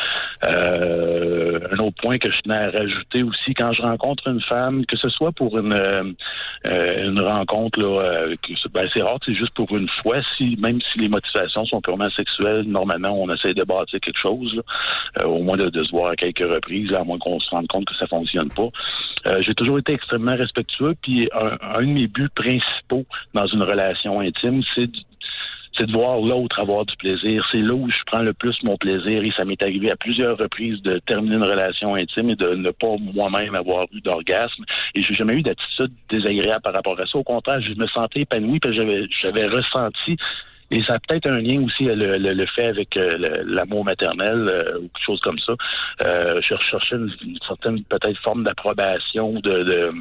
Euh, un autre point que je tenais à rajouter aussi, quand je rencontre une femme, que ce soit pour une, euh, une rencontre, là, euh, ben, c'est rare, c'est juste pour une fois. Si, même si les motivations sont purement sexuelles, normalement, on essaie de bâtir quelque chose, là, euh, au moins de, de se voir à quelques reprises, là, à moins qu'on se rende compte que ça fonctionne pas. Euh, j'ai toujours été extrêmement respectueux, puis un, un de mes buts principaux dans une relation intime, c'est de, c'est de voir l'autre avoir du plaisir. C'est là où je prends le plus mon plaisir, et ça m'est arrivé à plusieurs reprises de terminer une relation intime et de ne pas moi-même avoir eu d'orgasme. Et j'ai jamais eu d'attitude désagréable par rapport à ça. Au contraire, je me sentais épanoui parce que j'avais, j'avais ressenti, et ça a peut-être un lien aussi le, le, le fait avec euh, le, l'amour maternel euh, ou quelque chose comme ça. Euh, je recherchais une, une certaine peut-être forme d'approbation, de... de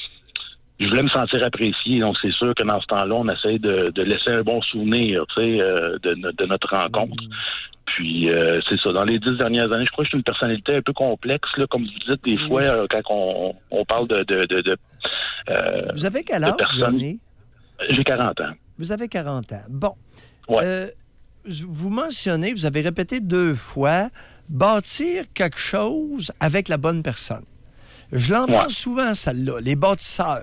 je voulais me sentir apprécié, donc c'est sûr que dans ce temps-là, on essaie de, de laisser un bon souvenir, tu sais, euh, de, de notre rencontre. Mmh. Puis euh, c'est ça. Dans les dix dernières années, je crois que je suis une personnalité un peu complexe, là, comme vous dites des mmh. fois euh, quand on, on parle de, de, de, de euh, vous avez quel âge, Johnny? J'ai quarante ans. Vous avez quarante ans. Bon. Ouais. Euh, vous mentionnez, vous avez répété deux fois, bâtir quelque chose avec la bonne personne. Je l'entends ouais. souvent, celle-là, les bâtisseurs.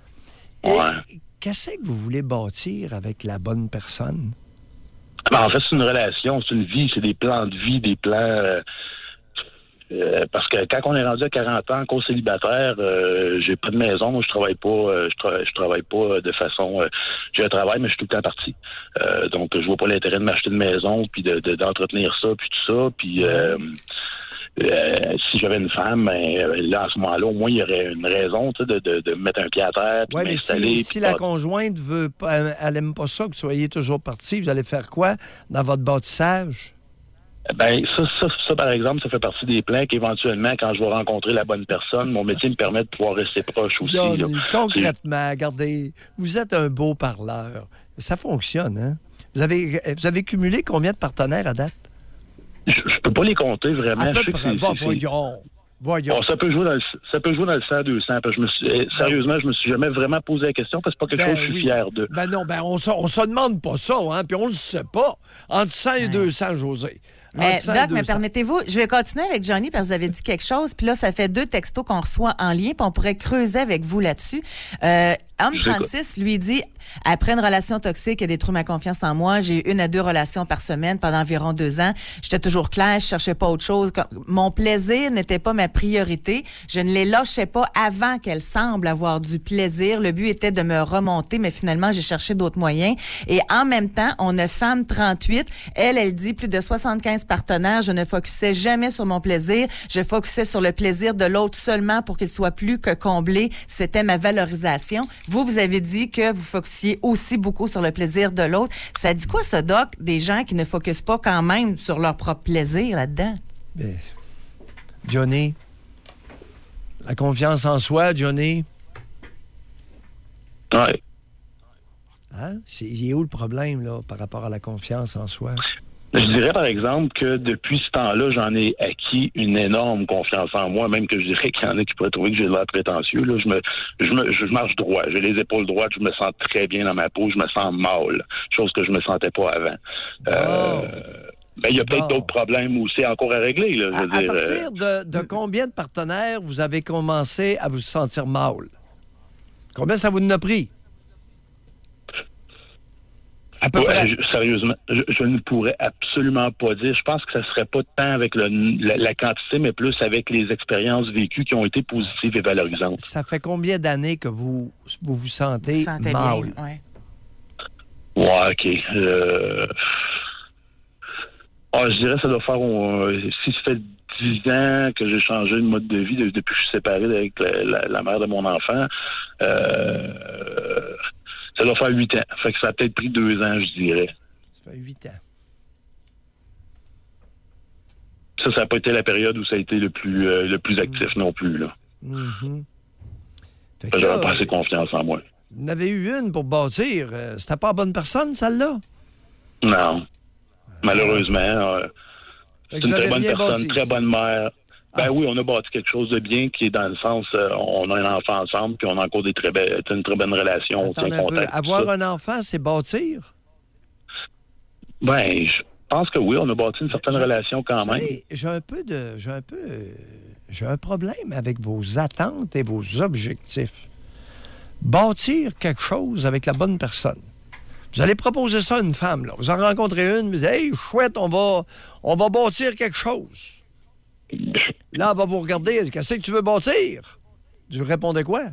Ouais. Qu'est-ce que vous voulez bâtir avec la bonne personne? Ben, en fait, c'est une relation, c'est une vie, c'est des plans de vie, des plans... Euh, euh, parce que quand on est rendu à quarante ans, encore célibataire, euh, j'ai pas de maison, moi je travaille pas, euh, je, tra- je travaille pas de façon... Euh, j'ai un travail, mais je suis tout le temps parti. Euh, donc, je vois pas l'intérêt de m'acheter une maison, puis de, de, d'entretenir ça, puis tout ça, puis... Euh, Euh, si j'avais une femme, ben, là, à ce moment-là, au moins, il y aurait une raison de, de, de mettre un pied à terre, puis ouais, m'installer. Mais si, si la conjointe veut pas, elle aime pas ça, que vous soyez toujours parti, vous allez faire quoi dans votre bâtissage? Ben ça, ça, ça, par exemple, ça fait partie des plans qu'éventuellement, quand je vais rencontrer la bonne personne, mon métier me permet de pouvoir rester proche aussi. Johnny, là. Concrètement, regardez, vous êtes un beau parleur. Ça fonctionne, hein? Vous avez, vous avez cumulé combien de partenaires à date? Je, je peux pas les compter vraiment. À peu je sais que près. c'est, Bon, c'est, voyons. Voyons. Bon, ça peut jouer dans le, ça peut jouer dans le cent à deux cents. Parce que je me suis, eh, sérieusement, je me suis jamais vraiment posé la question parce que c'est pas quelque Ben chose que je suis oui. fier de. Ben non, ben on se, on se demande pas ça, hein, puis on le sait pas. Entre cent et deux cents, José. Mais Entre cent et Doc, mais deux cents. permettez-vous, je vais continuer avec Johnny parce que vous avez dit quelque chose, puis là, ça fait deux textos qu'on reçoit en lien, puis on pourrait creuser avec vous là-dessus. Euh, Homme trente-six lui dit, après une relation toxique et détruit ma confiance en moi, j'ai eu une à deux relations par semaine pendant environ deux ans. J'étais toujours claire, je cherchais pas autre chose. Mon plaisir n'était pas ma priorité. Je ne les lâchais pas avant qu'elle semble avoir du plaisir. Le but était de me remonter, mais finalement, j'ai cherché d'autres moyens. Et en même temps, on a femme trente-huit. Elle, elle dit plus de soixante-quinze partenaires. Je ne focusais jamais sur mon plaisir. Je focusais sur le plaisir de l'autre seulement pour qu'il soit plus que comblé. C'était ma valorisation. Vous, vous avez dit que vous focussiez aussi beaucoup sur le plaisir de l'autre. Ça dit quoi, ça, Doc, des gens qui ne focusent pas quand même sur leur propre plaisir là-dedans? Ben, Johnny, la confiance en soi, Johnny. Ouais. Hein? C'est, il est où le problème, là, par rapport à la confiance en soi? Je dirais, par exemple, que depuis ce temps-là, j'en ai acquis une énorme confiance en moi, même que je dirais qu'il y en a qui pourraient trouver que j'ai de l'air prétentieux. Là. Je, me, je, me, je marche droit, j'ai les épaules droites, je me sens très bien dans ma peau, je me sens mâle, chose que je me sentais pas avant. Oh. Euh, mais il y a peut-être d'autres problèmes aussi encore à régler. Là, je à, veux dire, à partir de, de combien de partenaires vous avez commencé à vous sentir mâle? Combien ça vous en a pris? À peu ouais, près. je, sérieusement, je, je ne pourrais absolument pas dire. Je pense que ça ne serait pas tant avec le, la, la quantité, mais plus avec les expériences vécues qui ont été positives et valorisantes. Ça, ça fait combien d'années que vous vous, vous sentez, Vous sentez mâle? bien, ouais. Ouais, OK. Euh... Ah, je dirais que ça doit faire... Euh, si ça fait dix ans que j'ai changé de mode de vie depuis que je suis séparé avec la, la, la mère de mon enfant, euh... ça doit faire huit ans. Fait que ça a peut-être pris deux ans, je dirais. Ça fait huit ans. Ça, ça n'a pas été la période où ça a été le plus, euh, le plus actif non plus, là. Mm-hmm. Fait que j'avais là, pas assez confiance en moi. Vous en avez eu une pour bâtir. Euh, C'était pas la bonne personne, celle-là? Non. Malheureusement. Euh, c'est une très bonne personne, bâti, une très bonne mère. Ben ah. oui, on a bâti quelque chose de bien qui est dans le sens, euh, on a un enfant ensemble, puis on a encore des très be- une très bonne relation. Attends on tient un contact. peu. Avoir un enfant, c'est bâtir? Ben, je pense que oui, on a bâti une certaine je, relation quand même. Savez, j'ai un peu de. J'ai un peu. Euh, j'ai un problème avec vos attentes et vos objectifs. Bâtir quelque chose avec la bonne personne. Vous allez proposer ça à une femme, là. Vous en rencontrez une, vous dites, hey, chouette, on va, on va bâtir quelque chose. Là, elle va vous regarder, elle dit, qu'est-ce que tu veux bâtir? Vous répondez quoi?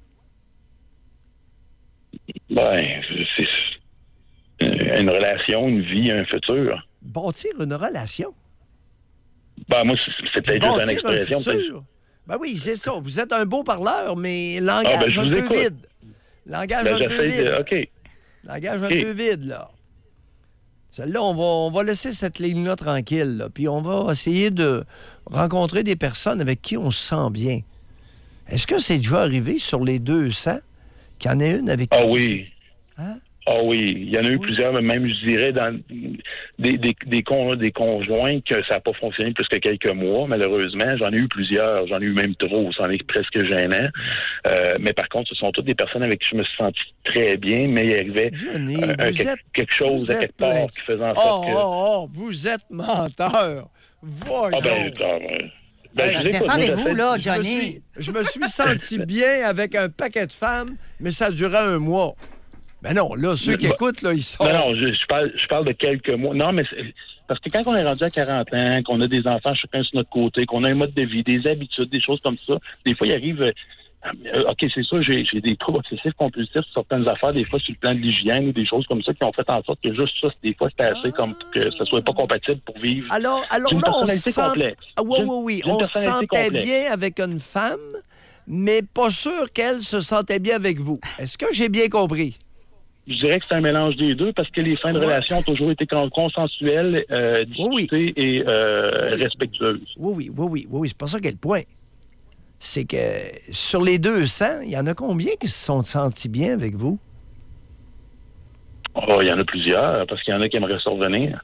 Ben, c'est une relation, une vie, un futur. Bâtir une relation? Ben, moi, c'est peut-être juste une expression. Un ben oui, c'est ça. Vous êtes un beau parleur, mais langage ah, ben, un peu écoute. vide. Langage ben, un peu vide. De... OK. Langage okay. un peu vide, là. Celle-là, on va, on va laisser cette ligne-là tranquille, là, puis on va essayer de rencontrer des personnes avec qui on se sent bien. Est-ce que c'est déjà arrivé sur les deux cents qu'il y en ait une avec qui... Ah oui. Hein? Ah oui, il y en a eu oui. plusieurs, même, je dirais, dans des, des, des, con, des conjoints que ça n'a pas fonctionné plus que quelques mois, malheureusement. J'en ai eu plusieurs, j'en ai eu même trop, c'en est presque gênant. Euh, mais par contre, ce sont toutes des personnes avec qui je me suis senti très bien, mais il y avait Johnny, euh, un, êtes, quelque chose à quelque part qui faisait en sorte oh, que... Oh, oh, vous êtes menteur! Voyons! Ah ben, ah ben, ben, ben, défendez-vous, là, Johnny. Je me, suis, je me suis senti bien avec un paquet de femmes, mais ça durait un mois. Ben non, là, ceux qui bah, écoutent, là, ils sont... Non, non, je, je, parle, je parle de quelques mois. Non, mais c'est, parce que quand on est rendu à quarante ans, qu'on a des enfants chacun sur notre côté, qu'on a un mode de vie, des habitudes, des choses comme ça, des fois, il arrive... Euh, OK, c'est sûr, j'ai, j'ai des troubles obsessifs compulsifs sur certaines affaires, des fois sur le plan de l'hygiène ou des choses comme ça qui ont fait en sorte que juste ça, des fois, c'était assez ah. comme pour que ça soit pas compatible pour vivre. Alors, alors une là, personnalité on sent... complexe. Ah, oui, oui, oui. On se sentait complexe. bien avec une femme, mais pas sûr qu'elle se sentait bien avec vous. Est-ce que j'ai bien compris? Je dirais que c'est un mélange des deux parce que les fins de ouais. relation ont toujours été consensuelles, euh, discutées oui, oui. et euh, respectueuses. Oui, oui, oui, oui, oui, c'est pas ça qu'est le point. C'est que sur les deux cents, il y en a combien qui se sont sentis bien avec vous? Oh, il y en a plusieurs, parce qu'il y en a qui aimeraient se revenir.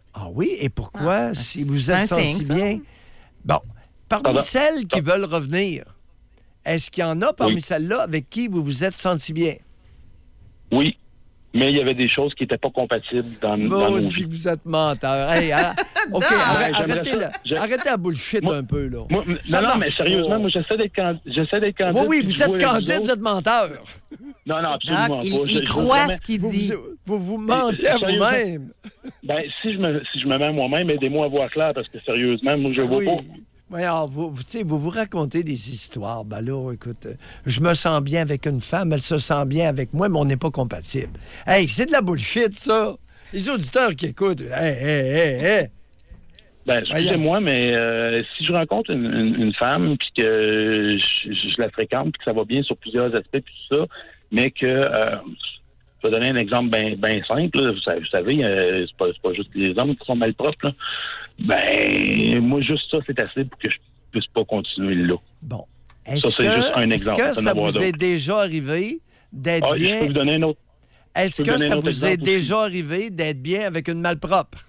Ah oui? Et pourquoi, Ah, si vous c'est êtes un senti signe, ça. bien? Bon, parmi Pardon. celles qui veulent revenir, est-ce qu'il y en a parmi Oui. celles-là avec qui vous vous êtes senti bien? Oui, mais il y avait des choses qui n'étaient pas compatibles dans, dans nos Maudit vies. que vous êtes menteur. Hey, hein? OK, Non. arrête- Ouais, j'aimerais arrêtez, ça. la, Je- arrêtez la bullshit Moi- un peu, là. Moi, Ça non, non, marche mais sérieusement, pas. moi, j'essaie d'être, can- j'essaie d'être candide. Oui, oui, puis vous je vois êtes les candide, autres. vous êtes menteur. Non, non, absolument Doc, pas. il, Je- il je- croit jamais- ce qu'il Vous dit. vous, vous, vous mentez à Sérieusement, vous-même. Ben, si je me, si je me mets à moi-même, aidez-moi à voir clair, parce que sérieusement, moi, je vois Oui. pas. Voyons, vous, vous, tu sais, vous vous racontez des histoires. Ben là, écoute, euh, je me sens bien avec une femme, elle se sent bien avec moi, mais on n'est pas compatibles. Hey, c'est de la bullshit, ça. Les auditeurs qui écoutent, hey, hey, hey, hey. Ben, excusez-moi, mais euh, si je rencontre une, une, une femme, puis que je, je- je la fréquente, puis que ça va bien sur plusieurs aspects, puis tout ça, mais que... Euh, je vais donner un exemple bien ben simple. Là. Vous savez, vous savez euh, c'est, pas, c'est pas juste les hommes qui sont malpropres. Là. Ben, moi, juste ça, c'est assez pour que je puisse pas continuer là. Bon. Ça, Est-ce c'est que, juste un est-ce exemple. que peut en ça avoir vous est d'autres. déjà arrivé d'être Ah, je bien... peux vous donner un autre. Est-ce je peux que vous donner ça un autre vous est exemple aussi. déjà arrivé d'être bien avec une malpropre?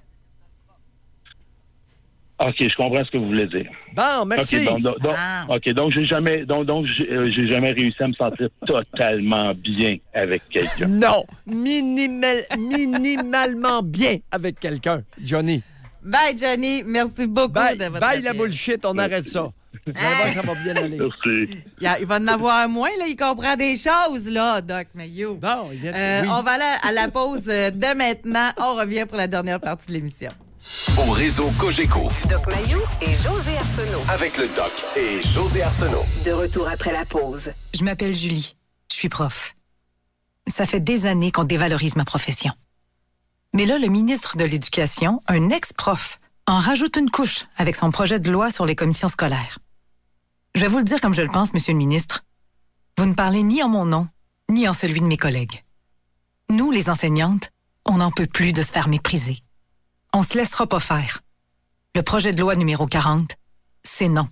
OK, je comprends ce que vous voulez dire. Bon, merci. OK, donc, donc, donc- Ah. OK, donc j'ai jamais donc, donc j'ai, euh, j'ai jamais réussi à me sentir totalement bien avec quelqu'un. Non, minimal, minimalement bien avec quelqu'un, Johnny. Bye, Johnny. Merci beaucoup Bye, de votre bye la appel. bullshit, on arrête ça. Vous allez voir, ça va bien aller. Merci. Il, y a- il va en avoir un moins, là. Il comprend des choses, là, Doc Mayo. Bon, il vient de- Euh, oui. On va aller à la pause euh, de maintenant. On revient pour la dernière partie de l'émission. Au réseau Cogeco, Doc Mayou et José Arsenault. avec le Doc et José Arsenault. De retour après la pause. Je m'appelle Julie. Je suis prof. Ça fait des années qu'on dévalorise ma profession. Mais là, le ministre de l'Éducation, un ex-prof, en rajoute une couche avec son projet de loi sur les commissions scolaires. Je vais vous le dire comme je le pense, Monsieur le ministre. Vous ne parlez ni en mon nom, ni en celui de mes collègues. Nous, les enseignantes, on n'en peut plus de se faire mépriser. On se laissera pas faire. Le projet de loi numéro quarante, c'est non.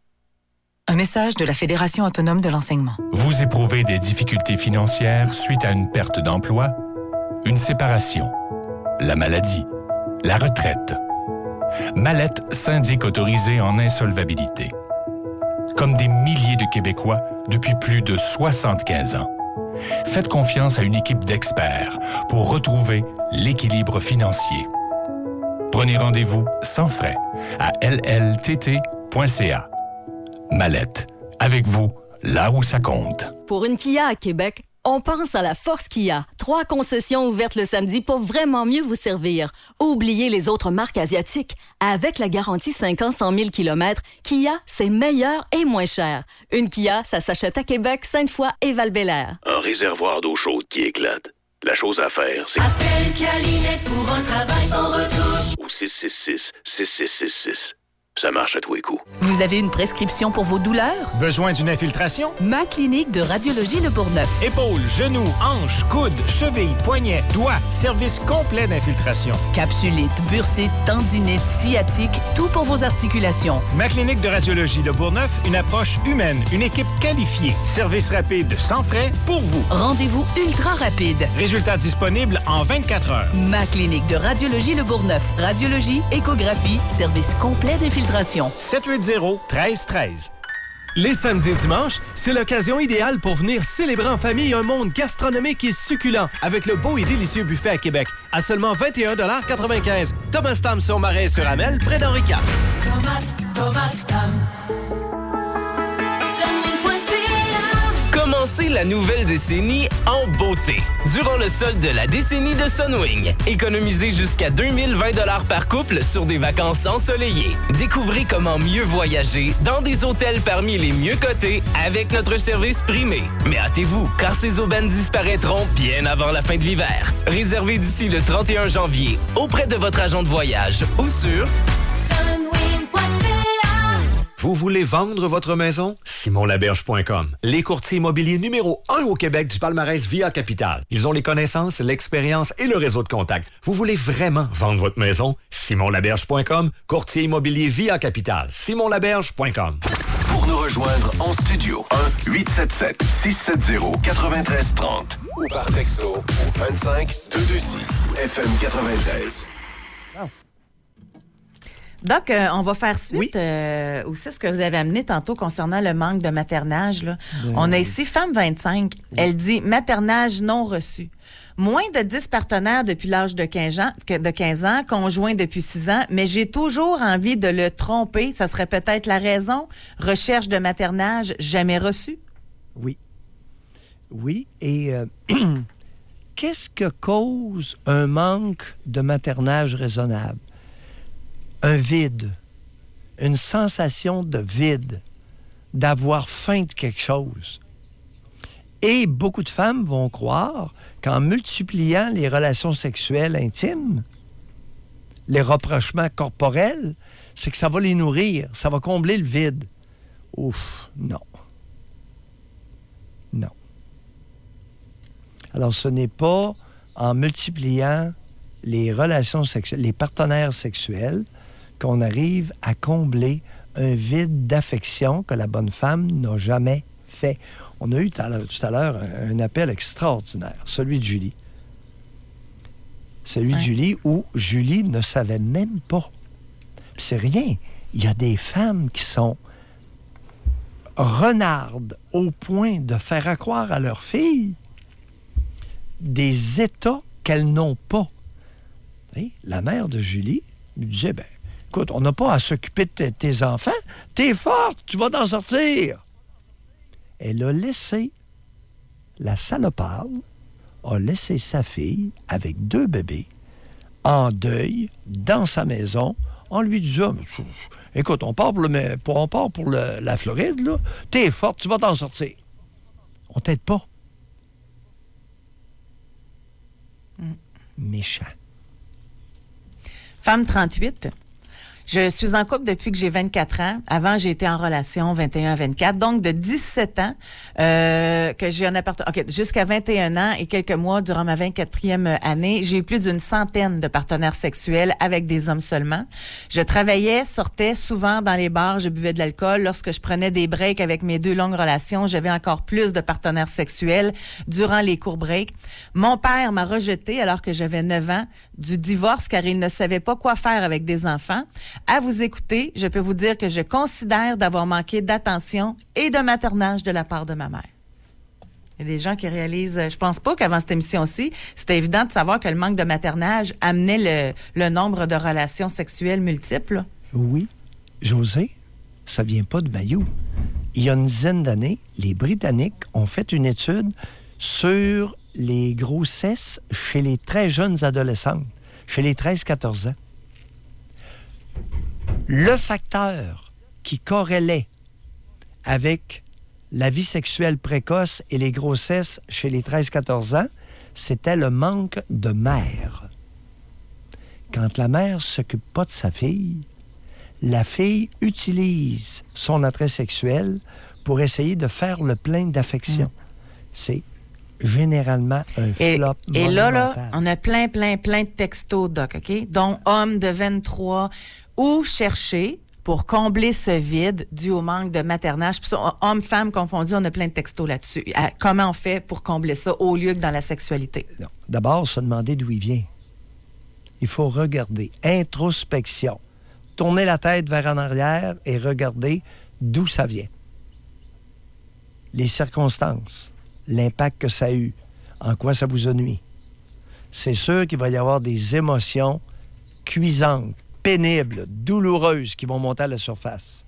Un message de la Fédération autonome de l'enseignement. Vous éprouvez des difficultés financières suite à une perte d'emploi, une séparation, la maladie, la retraite. Mallette, syndic autorisé en insolvabilité. Comme des milliers de Québécois depuis plus de soixante-quinze ans. Faites confiance à une équipe d'experts pour retrouver l'équilibre financier. Prenez rendez-vous sans frais à l l t t point c a. Mallette, avec vous, là où ça compte. Pour une Kia à Québec, on pense à la Force Kia. Trois concessions ouvertes le samedi pour vraiment mieux vous servir. Oubliez les autres marques asiatiques. Avec la garantie cinq ans, cent mille kilomètres, Kia, c'est meilleur et moins cher. Une Kia, ça s'achète à Québec, Sainte-Foy et Val-Bélair. Un réservoir d'eau chaude qui éclate. La chose à faire, c'est... Appelle Calinette pour un travail sans retouche. Au six six six, six six six six. Ça marche à tous les coups. Vous avez une prescription pour vos douleurs? Besoin d'une infiltration? Ma clinique de radiologie Le Bourgneuf. Épaules, genoux, hanches, coudes, chevilles, poignets, doigts. Service complet d'infiltration. Capsulite, bursite, tendinite, sciatique, tout pour vos articulations. Ma clinique de radiologie Le Bourgneuf, une approche humaine, une équipe qualifiée. Service rapide sans frais pour vous. Rendez-vous ultra rapide. Résultats disponibles en vingt-quatre heures. Ma clinique de radiologie Le Bourgneuf. Radiologie, échographie, service complet d'infiltration. sept huit zéro, un trois un trois. Les samedis et dimanches, c'est l'occasion idéale pour venir célébrer en famille un monde gastronomique et succulent avec le beau et délicieux buffet à Québec à seulement vingt et un quatre-vingt-quinze. Thomas Tam sur Marais sur Amel, près d'Henri quatre. Thomas, Thomas Tam. Commencez la nouvelle décennie en beauté. Durant le solde de la décennie de Sunwing, économisez jusqu'à deux mille vingt dollars par couple sur des vacances ensoleillées. Découvrez comment mieux voyager dans des hôtels parmi les mieux cotés avec notre service primé. Mais hâtez-vous, car ces aubaines disparaîtront bien avant la fin de l'hiver. Réservez d'ici le trente et un janvier auprès de votre agent de voyage ou sur Vous voulez vendre votre maison? simon laberge point com. Les courtiers immobiliers numéro un au Québec du palmarès Via Capital. Ils ont les connaissances, l'expérience et le réseau de contacts. Vous voulez vraiment vendre votre maison? simon laberge point com. Courtier immobilier Via Capital. simon laberge point com. Pour nous rejoindre en studio, un huit sept sept, six sept zéro, neuf trois trois zéro ou par texto au vingt-cinq deux deux six F M quatre-vingt-treize. Doc, euh, on va faire suite oui. euh, aussi à ce que vous avez amené tantôt concernant le manque de maternage. Là. Bien on a ici Femme vingt-cinq. Oui. Elle dit « maternage non reçu ». Moins de dix partenaires depuis l'âge de quinze ans, de quinze ans, conjoints depuis six ans, mais j'ai toujours envie de le tromper. Ça serait peut-être la raison. Recherche de maternage jamais reçu. Oui. Oui. Et euh, qu'est-ce que cause un manque de maternage raisonnable? Un vide. Une sensation de vide. D'avoir faim de quelque chose. Et beaucoup de femmes vont croire qu'en multipliant les relations sexuelles intimes, les rapprochements corporels, c'est que ça va les nourrir, ça va combler le vide. Ouf, non. Non. Alors, ce n'est pas en multipliant les relations sexuelles, les partenaires sexuels, qu'on arrive à combler un vide d'affection que la bonne femme n'a jamais fait. On a eu tout à l'heure un appel extraordinaire, celui de Julie. Celui ouais. de Julie où Julie ne savait même pas. C'est rien. Il y a des femmes qui sont renardes au point de faire croire à leur fille des états qu'elles n'ont pas. Et la mère de Julie lui disait, ben, écoute, on n'a pas à s'occuper de tes enfants. T'es forte, tu vas t'en sortir. Elle a laissé, la saloparde a laissé sa fille avec deux bébés en deuil dans sa maison en lui disant, écoute, on part pour, le, pour, on part pour le, la Floride, là. T'es forte, tu vas t'en sortir. On t'aide pas. Mm. Méchant. Femme trente-huit. Je suis en couple depuis que j'ai vingt-quatre ans. Avant, j'ai été en relation vingt et un à vingt-quatre. Donc, de dix-sept ans euh, que j'ai un appartement. OK, jusqu'à vingt et un ans et quelques mois durant ma vingt-quatrième année, j'ai eu plus d'une centaine de partenaires sexuels avec des hommes seulement. Je travaillais, sortais souvent dans les bars, je buvais de l'alcool. Lorsque je prenais des breaks avec mes deux longues relations, j'avais encore plus de partenaires sexuels durant les courts breaks. Mon père m'a rejeté alors que j'avais neuf ans du divorce car il ne savait pas quoi faire avec des enfants. À vous écouter, je peux vous dire que je considère d'avoir manqué d'attention et de maternage de la part de ma mère. Il y a des gens qui réalisent, je pense pas qu'avant cette émission-ci, c'était évident de savoir que le manque de maternage amenait le, le nombre de relations sexuelles multiples. Oui. José, ça vient pas de Mailloux. Il y a une dizaine d'années, les Britanniques ont fait une étude sur les grossesses chez les très jeunes adolescentes, chez les treize à quatorze ans. Le facteur qui corrélait avec la vie sexuelle précoce et les grossesses chez les treize à quatorze ans, c'était le manque de mère. Quand la mère ne s'occupe pas de sa fille, la fille utilise son attrait sexuel pour essayer de faire le plein d'affection. Mmh. C'est généralement un et, flop Et là, là, on a plein, plein, plein de textos, Doc, OK? Dont homme de vingt-trois, où chercher pour combler ce vide dû au manque de maternage. Puis ça, hommes-femmes confondus, on a plein de textos là-dessus. À, comment on fait pour combler ça au lieu que dans la sexualité? Non. D'abord, se demander d'où il vient. Il faut regarder. Introspection. Tourner la tête vers en arrière et regarder d'où ça vient. Les circonstances, l'impact que ça a eu, en quoi ça vous a nuit. C'est sûr qu'il va y avoir des émotions cuisantes, pénibles, douloureuses qui vont monter à la surface.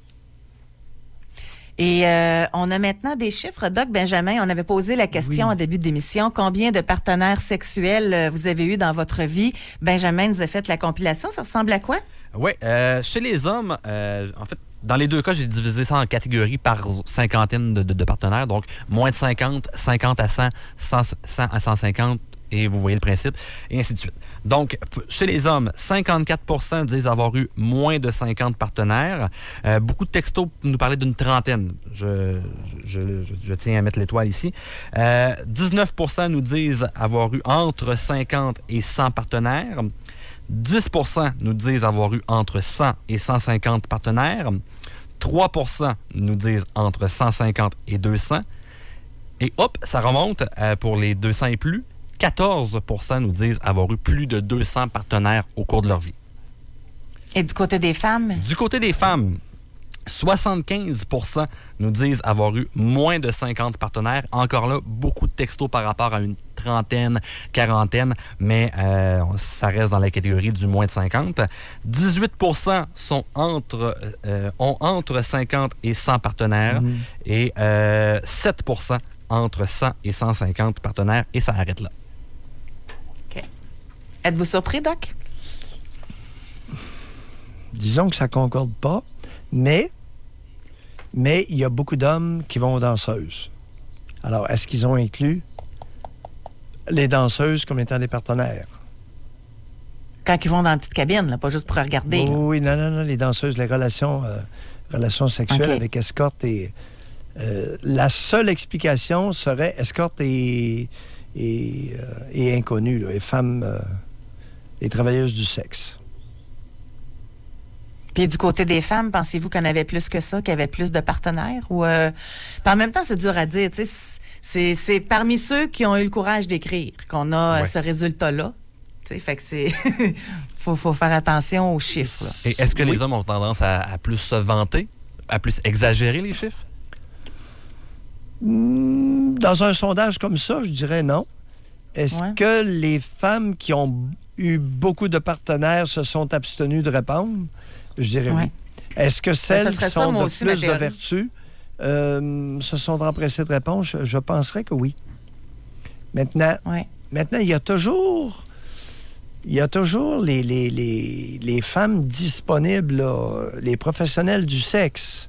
Et euh, on a maintenant des chiffres. Doc Benjamin, on avait posé la question oui. au début de l'émission. Combien de partenaires sexuels vous avez eu dans votre vie? Benjamin nous a fait la compilation. Ça ressemble à quoi? Oui. Euh, chez les hommes, euh, en fait, dans les deux cas, j'ai divisé ça en catégories par cinquantaine de, de, de partenaires. Donc, moins de cinquante, cinquante à cent, cent, cent à cent cinquante, et vous voyez le principe, et ainsi de suite. Donc, chez les hommes, cinquante-quatre pour cent disent avoir eu moins de cinquante partenaires. Euh, beaucoup de textos nous parlaient d'une trentaine. Je, je, je, je tiens à mettre l'étoile ici. Euh, dix-neuf pour cent nous disent avoir eu entre cinquante et cent partenaires. dix pour cent nous disent avoir eu entre cent et cent cinquante partenaires. trois pour cent nous disent entre cent cinquante et deux cents. Et hop, ça remonte euh, pour les deux cents et plus. quatorze pour cent nous disent avoir eu plus de deux cents partenaires au cours de leur vie. Et du côté des femmes? Du côté des femmes, soixante-quinze pour cent nous disent avoir eu moins de cinquante partenaires. Encore là, beaucoup de textos par rapport à une trentaine, quarantaine, mais euh, ça reste dans la catégorie du moins de cinquante. dix-huit pour cent sont entre, euh, ont entre cinquante et cent partenaires mmh. et euh, sept pour cent entre cent et cent cinquante partenaires, et ça arrête là. OK. Êtes-vous surpris, Doc? Disons que ça ne concorde pas. Mais, mais il y a beaucoup d'hommes qui vont aux danseuses. Alors, est-ce qu'ils ont inclus les danseuses comme étant des partenaires? Quand ils vont dans la petite cabine, là, pas juste pour regarder. Oui, oui, non, non, non, les danseuses, les relations, euh, relations sexuelles okay. avec escorte et... Euh, la seule explication serait escorte et, et, euh, et inconnue, là, et femmes, euh, et travailleuses du sexe. Puis du côté des femmes, pensez-vous qu'on avait plus que ça, qu'il y avait plus de partenaires? Ou euh... en même temps, c'est dur à dire. Tu sais, c'est, c'est parmi ceux qui ont eu le courage d'écrire qu'on a ouais. ce résultat-là. Tu sais, fait que c'est... faut, faut faire attention aux chiffres. Là. Et est-ce que oui. les hommes ont tendance à, à plus se vanter, à plus exagérer les chiffres? Dans un sondage comme ça, je dirais non. Est-ce ouais. que les femmes qui ont eu beaucoup de partenaires se sont abstenues de répondre? Je dirais ouais. oui. Est-ce que celles qui sont de aussi, plus de vertu euh, se sont empressées de répondre? Je, je penserais que oui. Maintenant, ouais. maintenant, il y a toujours... Il y a toujours les, les, les, les femmes disponibles, là, les professionnels du sexe.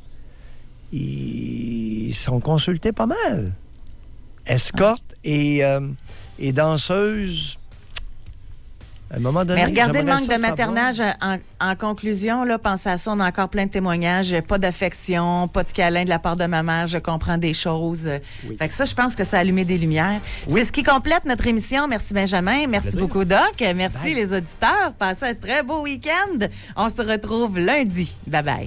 Ils sont consultés pas mal. Escorte ouais. et, euh, et danseuses... À un moment donné, mais regardez le manque de maternage en, en conclusion. Là, pensez à ça, on a encore plein de témoignages. Pas d'affection, pas de câlin de la part de ma mère. Je comprends des choses. Oui. Fait que ça, je pense que ça a allumé des lumières. Oui. C'est ce qui complète notre émission. Merci, Benjamin. Merci Plaisir. beaucoup, Doc. Merci, bye. les auditeurs. Passez un très beau week-end. On se retrouve lundi. Bye-bye.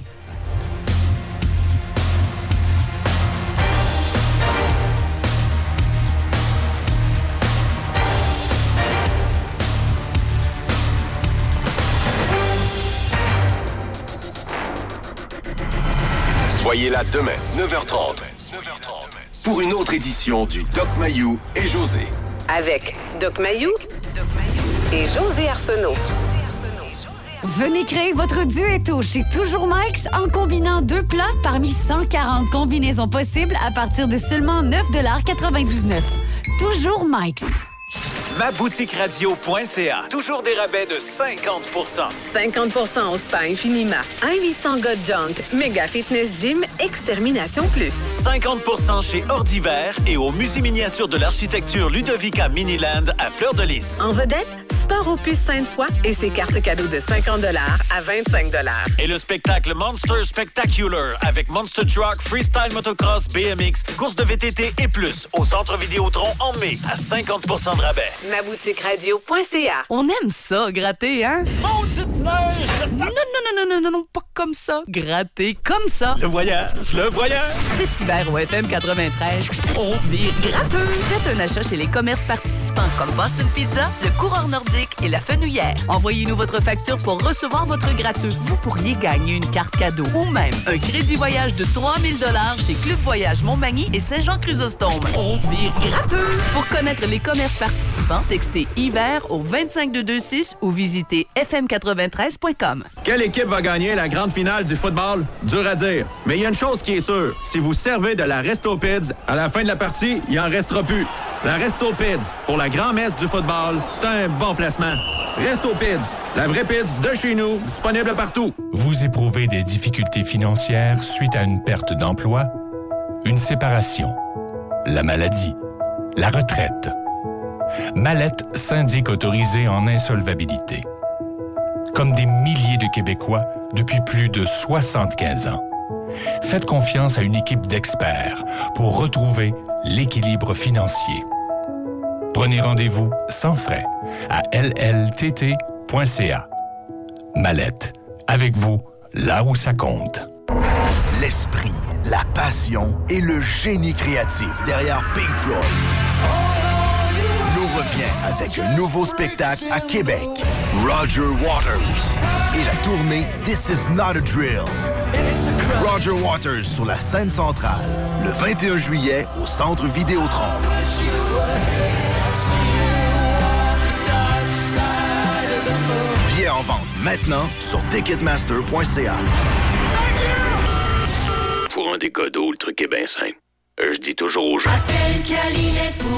Soyez là demain, neuf heures trente, pour une autre édition du Doc Mayou et José. Avec Doc Mayou et José Arsenault. Venez créer votre duetto chez Toujours Mike's en combinant deux plats parmi cent quarante combinaisons possibles à partir de seulement neuf quatre-vingt-dix-neuf. Toujours Mike's. ma boutique radio point c a. Toujours des rabais de cinquante pour cent. cinquante pour cent au Spa Infinima. un huit cents God Junk. Méga Fitness Gym. Extermination Plus. cinquante pour cent chez Ordiver et au Musée miniature de l'architecture Ludovica Miniland à Fleur-de-Lys. En vedette, Sport Opus Sainte-Foy et ses cartes cadeaux de cinquante dollars à vingt-cinq dollars. Et le spectacle Monster Spectacular avec Monster Truck, Freestyle Motocross, B M X, course de V T T et plus au Centre Vidéotron en mai à cinquante pour cent de rabais. ma boutique radio point c a. On aime ça, gratter, hein? Maudite neige! Non, non, non, non, non, non, non, pas comme ça. Gratter comme ça. Le voyage, le voyage! Cet hiver au F M quatre-vingt-treize, on vire gratteux. Faites un achat chez les commerces participants comme Boston Pizza, le Coureur Nordique et la Fenouillère. Envoyez-nous votre facture pour recevoir votre gratteux. Vous pourriez gagner une carte cadeau ou même un crédit voyage de trois mille dollars chez Club Voyage Montmagny et Saint-Jean-Chrysostome. On vire gratteux! Pour connaître les commerces participants, textez hiver au vingt-cinq deux deux six ou visitez f m quatre-vingt-treize point com. Quelle équipe va gagner la grande finale du football? Dur à dire. Mais il y a une chose qui est sûre. Si vous servez de la Resto-Pids, à la fin de la partie, il en restera plus. La Resto-Pids, pour la grand-messe du football, c'est un bon placement. Resto-Pids, la vraie pizza de chez nous, disponible partout. Vous éprouvez des difficultés financières suite à une perte d'emploi, une séparation, la maladie, la retraite. Mallette, syndic autorisé en insolvabilité. Comme des milliers de Québécois depuis plus de soixante-quinze ans. Faites confiance à une équipe d'experts pour retrouver l'équilibre financier. Prenez rendez-vous sans frais à l l t t point c a. Mallette, avec vous, là où ça compte. L'esprit, la passion et le génie créatif derrière Pink Floyd nous revient avec un nouveau spectacle à Québec. Roger Waters et la tournée This Is Not a Drill. Roger Waters sur la scène centrale, le vingt et un juillet au Centre Vidéotron. Billets en vente maintenant sur ticketmaster point c a. Pour un décodo, le truc est bien simple. Euh, je dis toujours aux gens. Appelle Calinette pour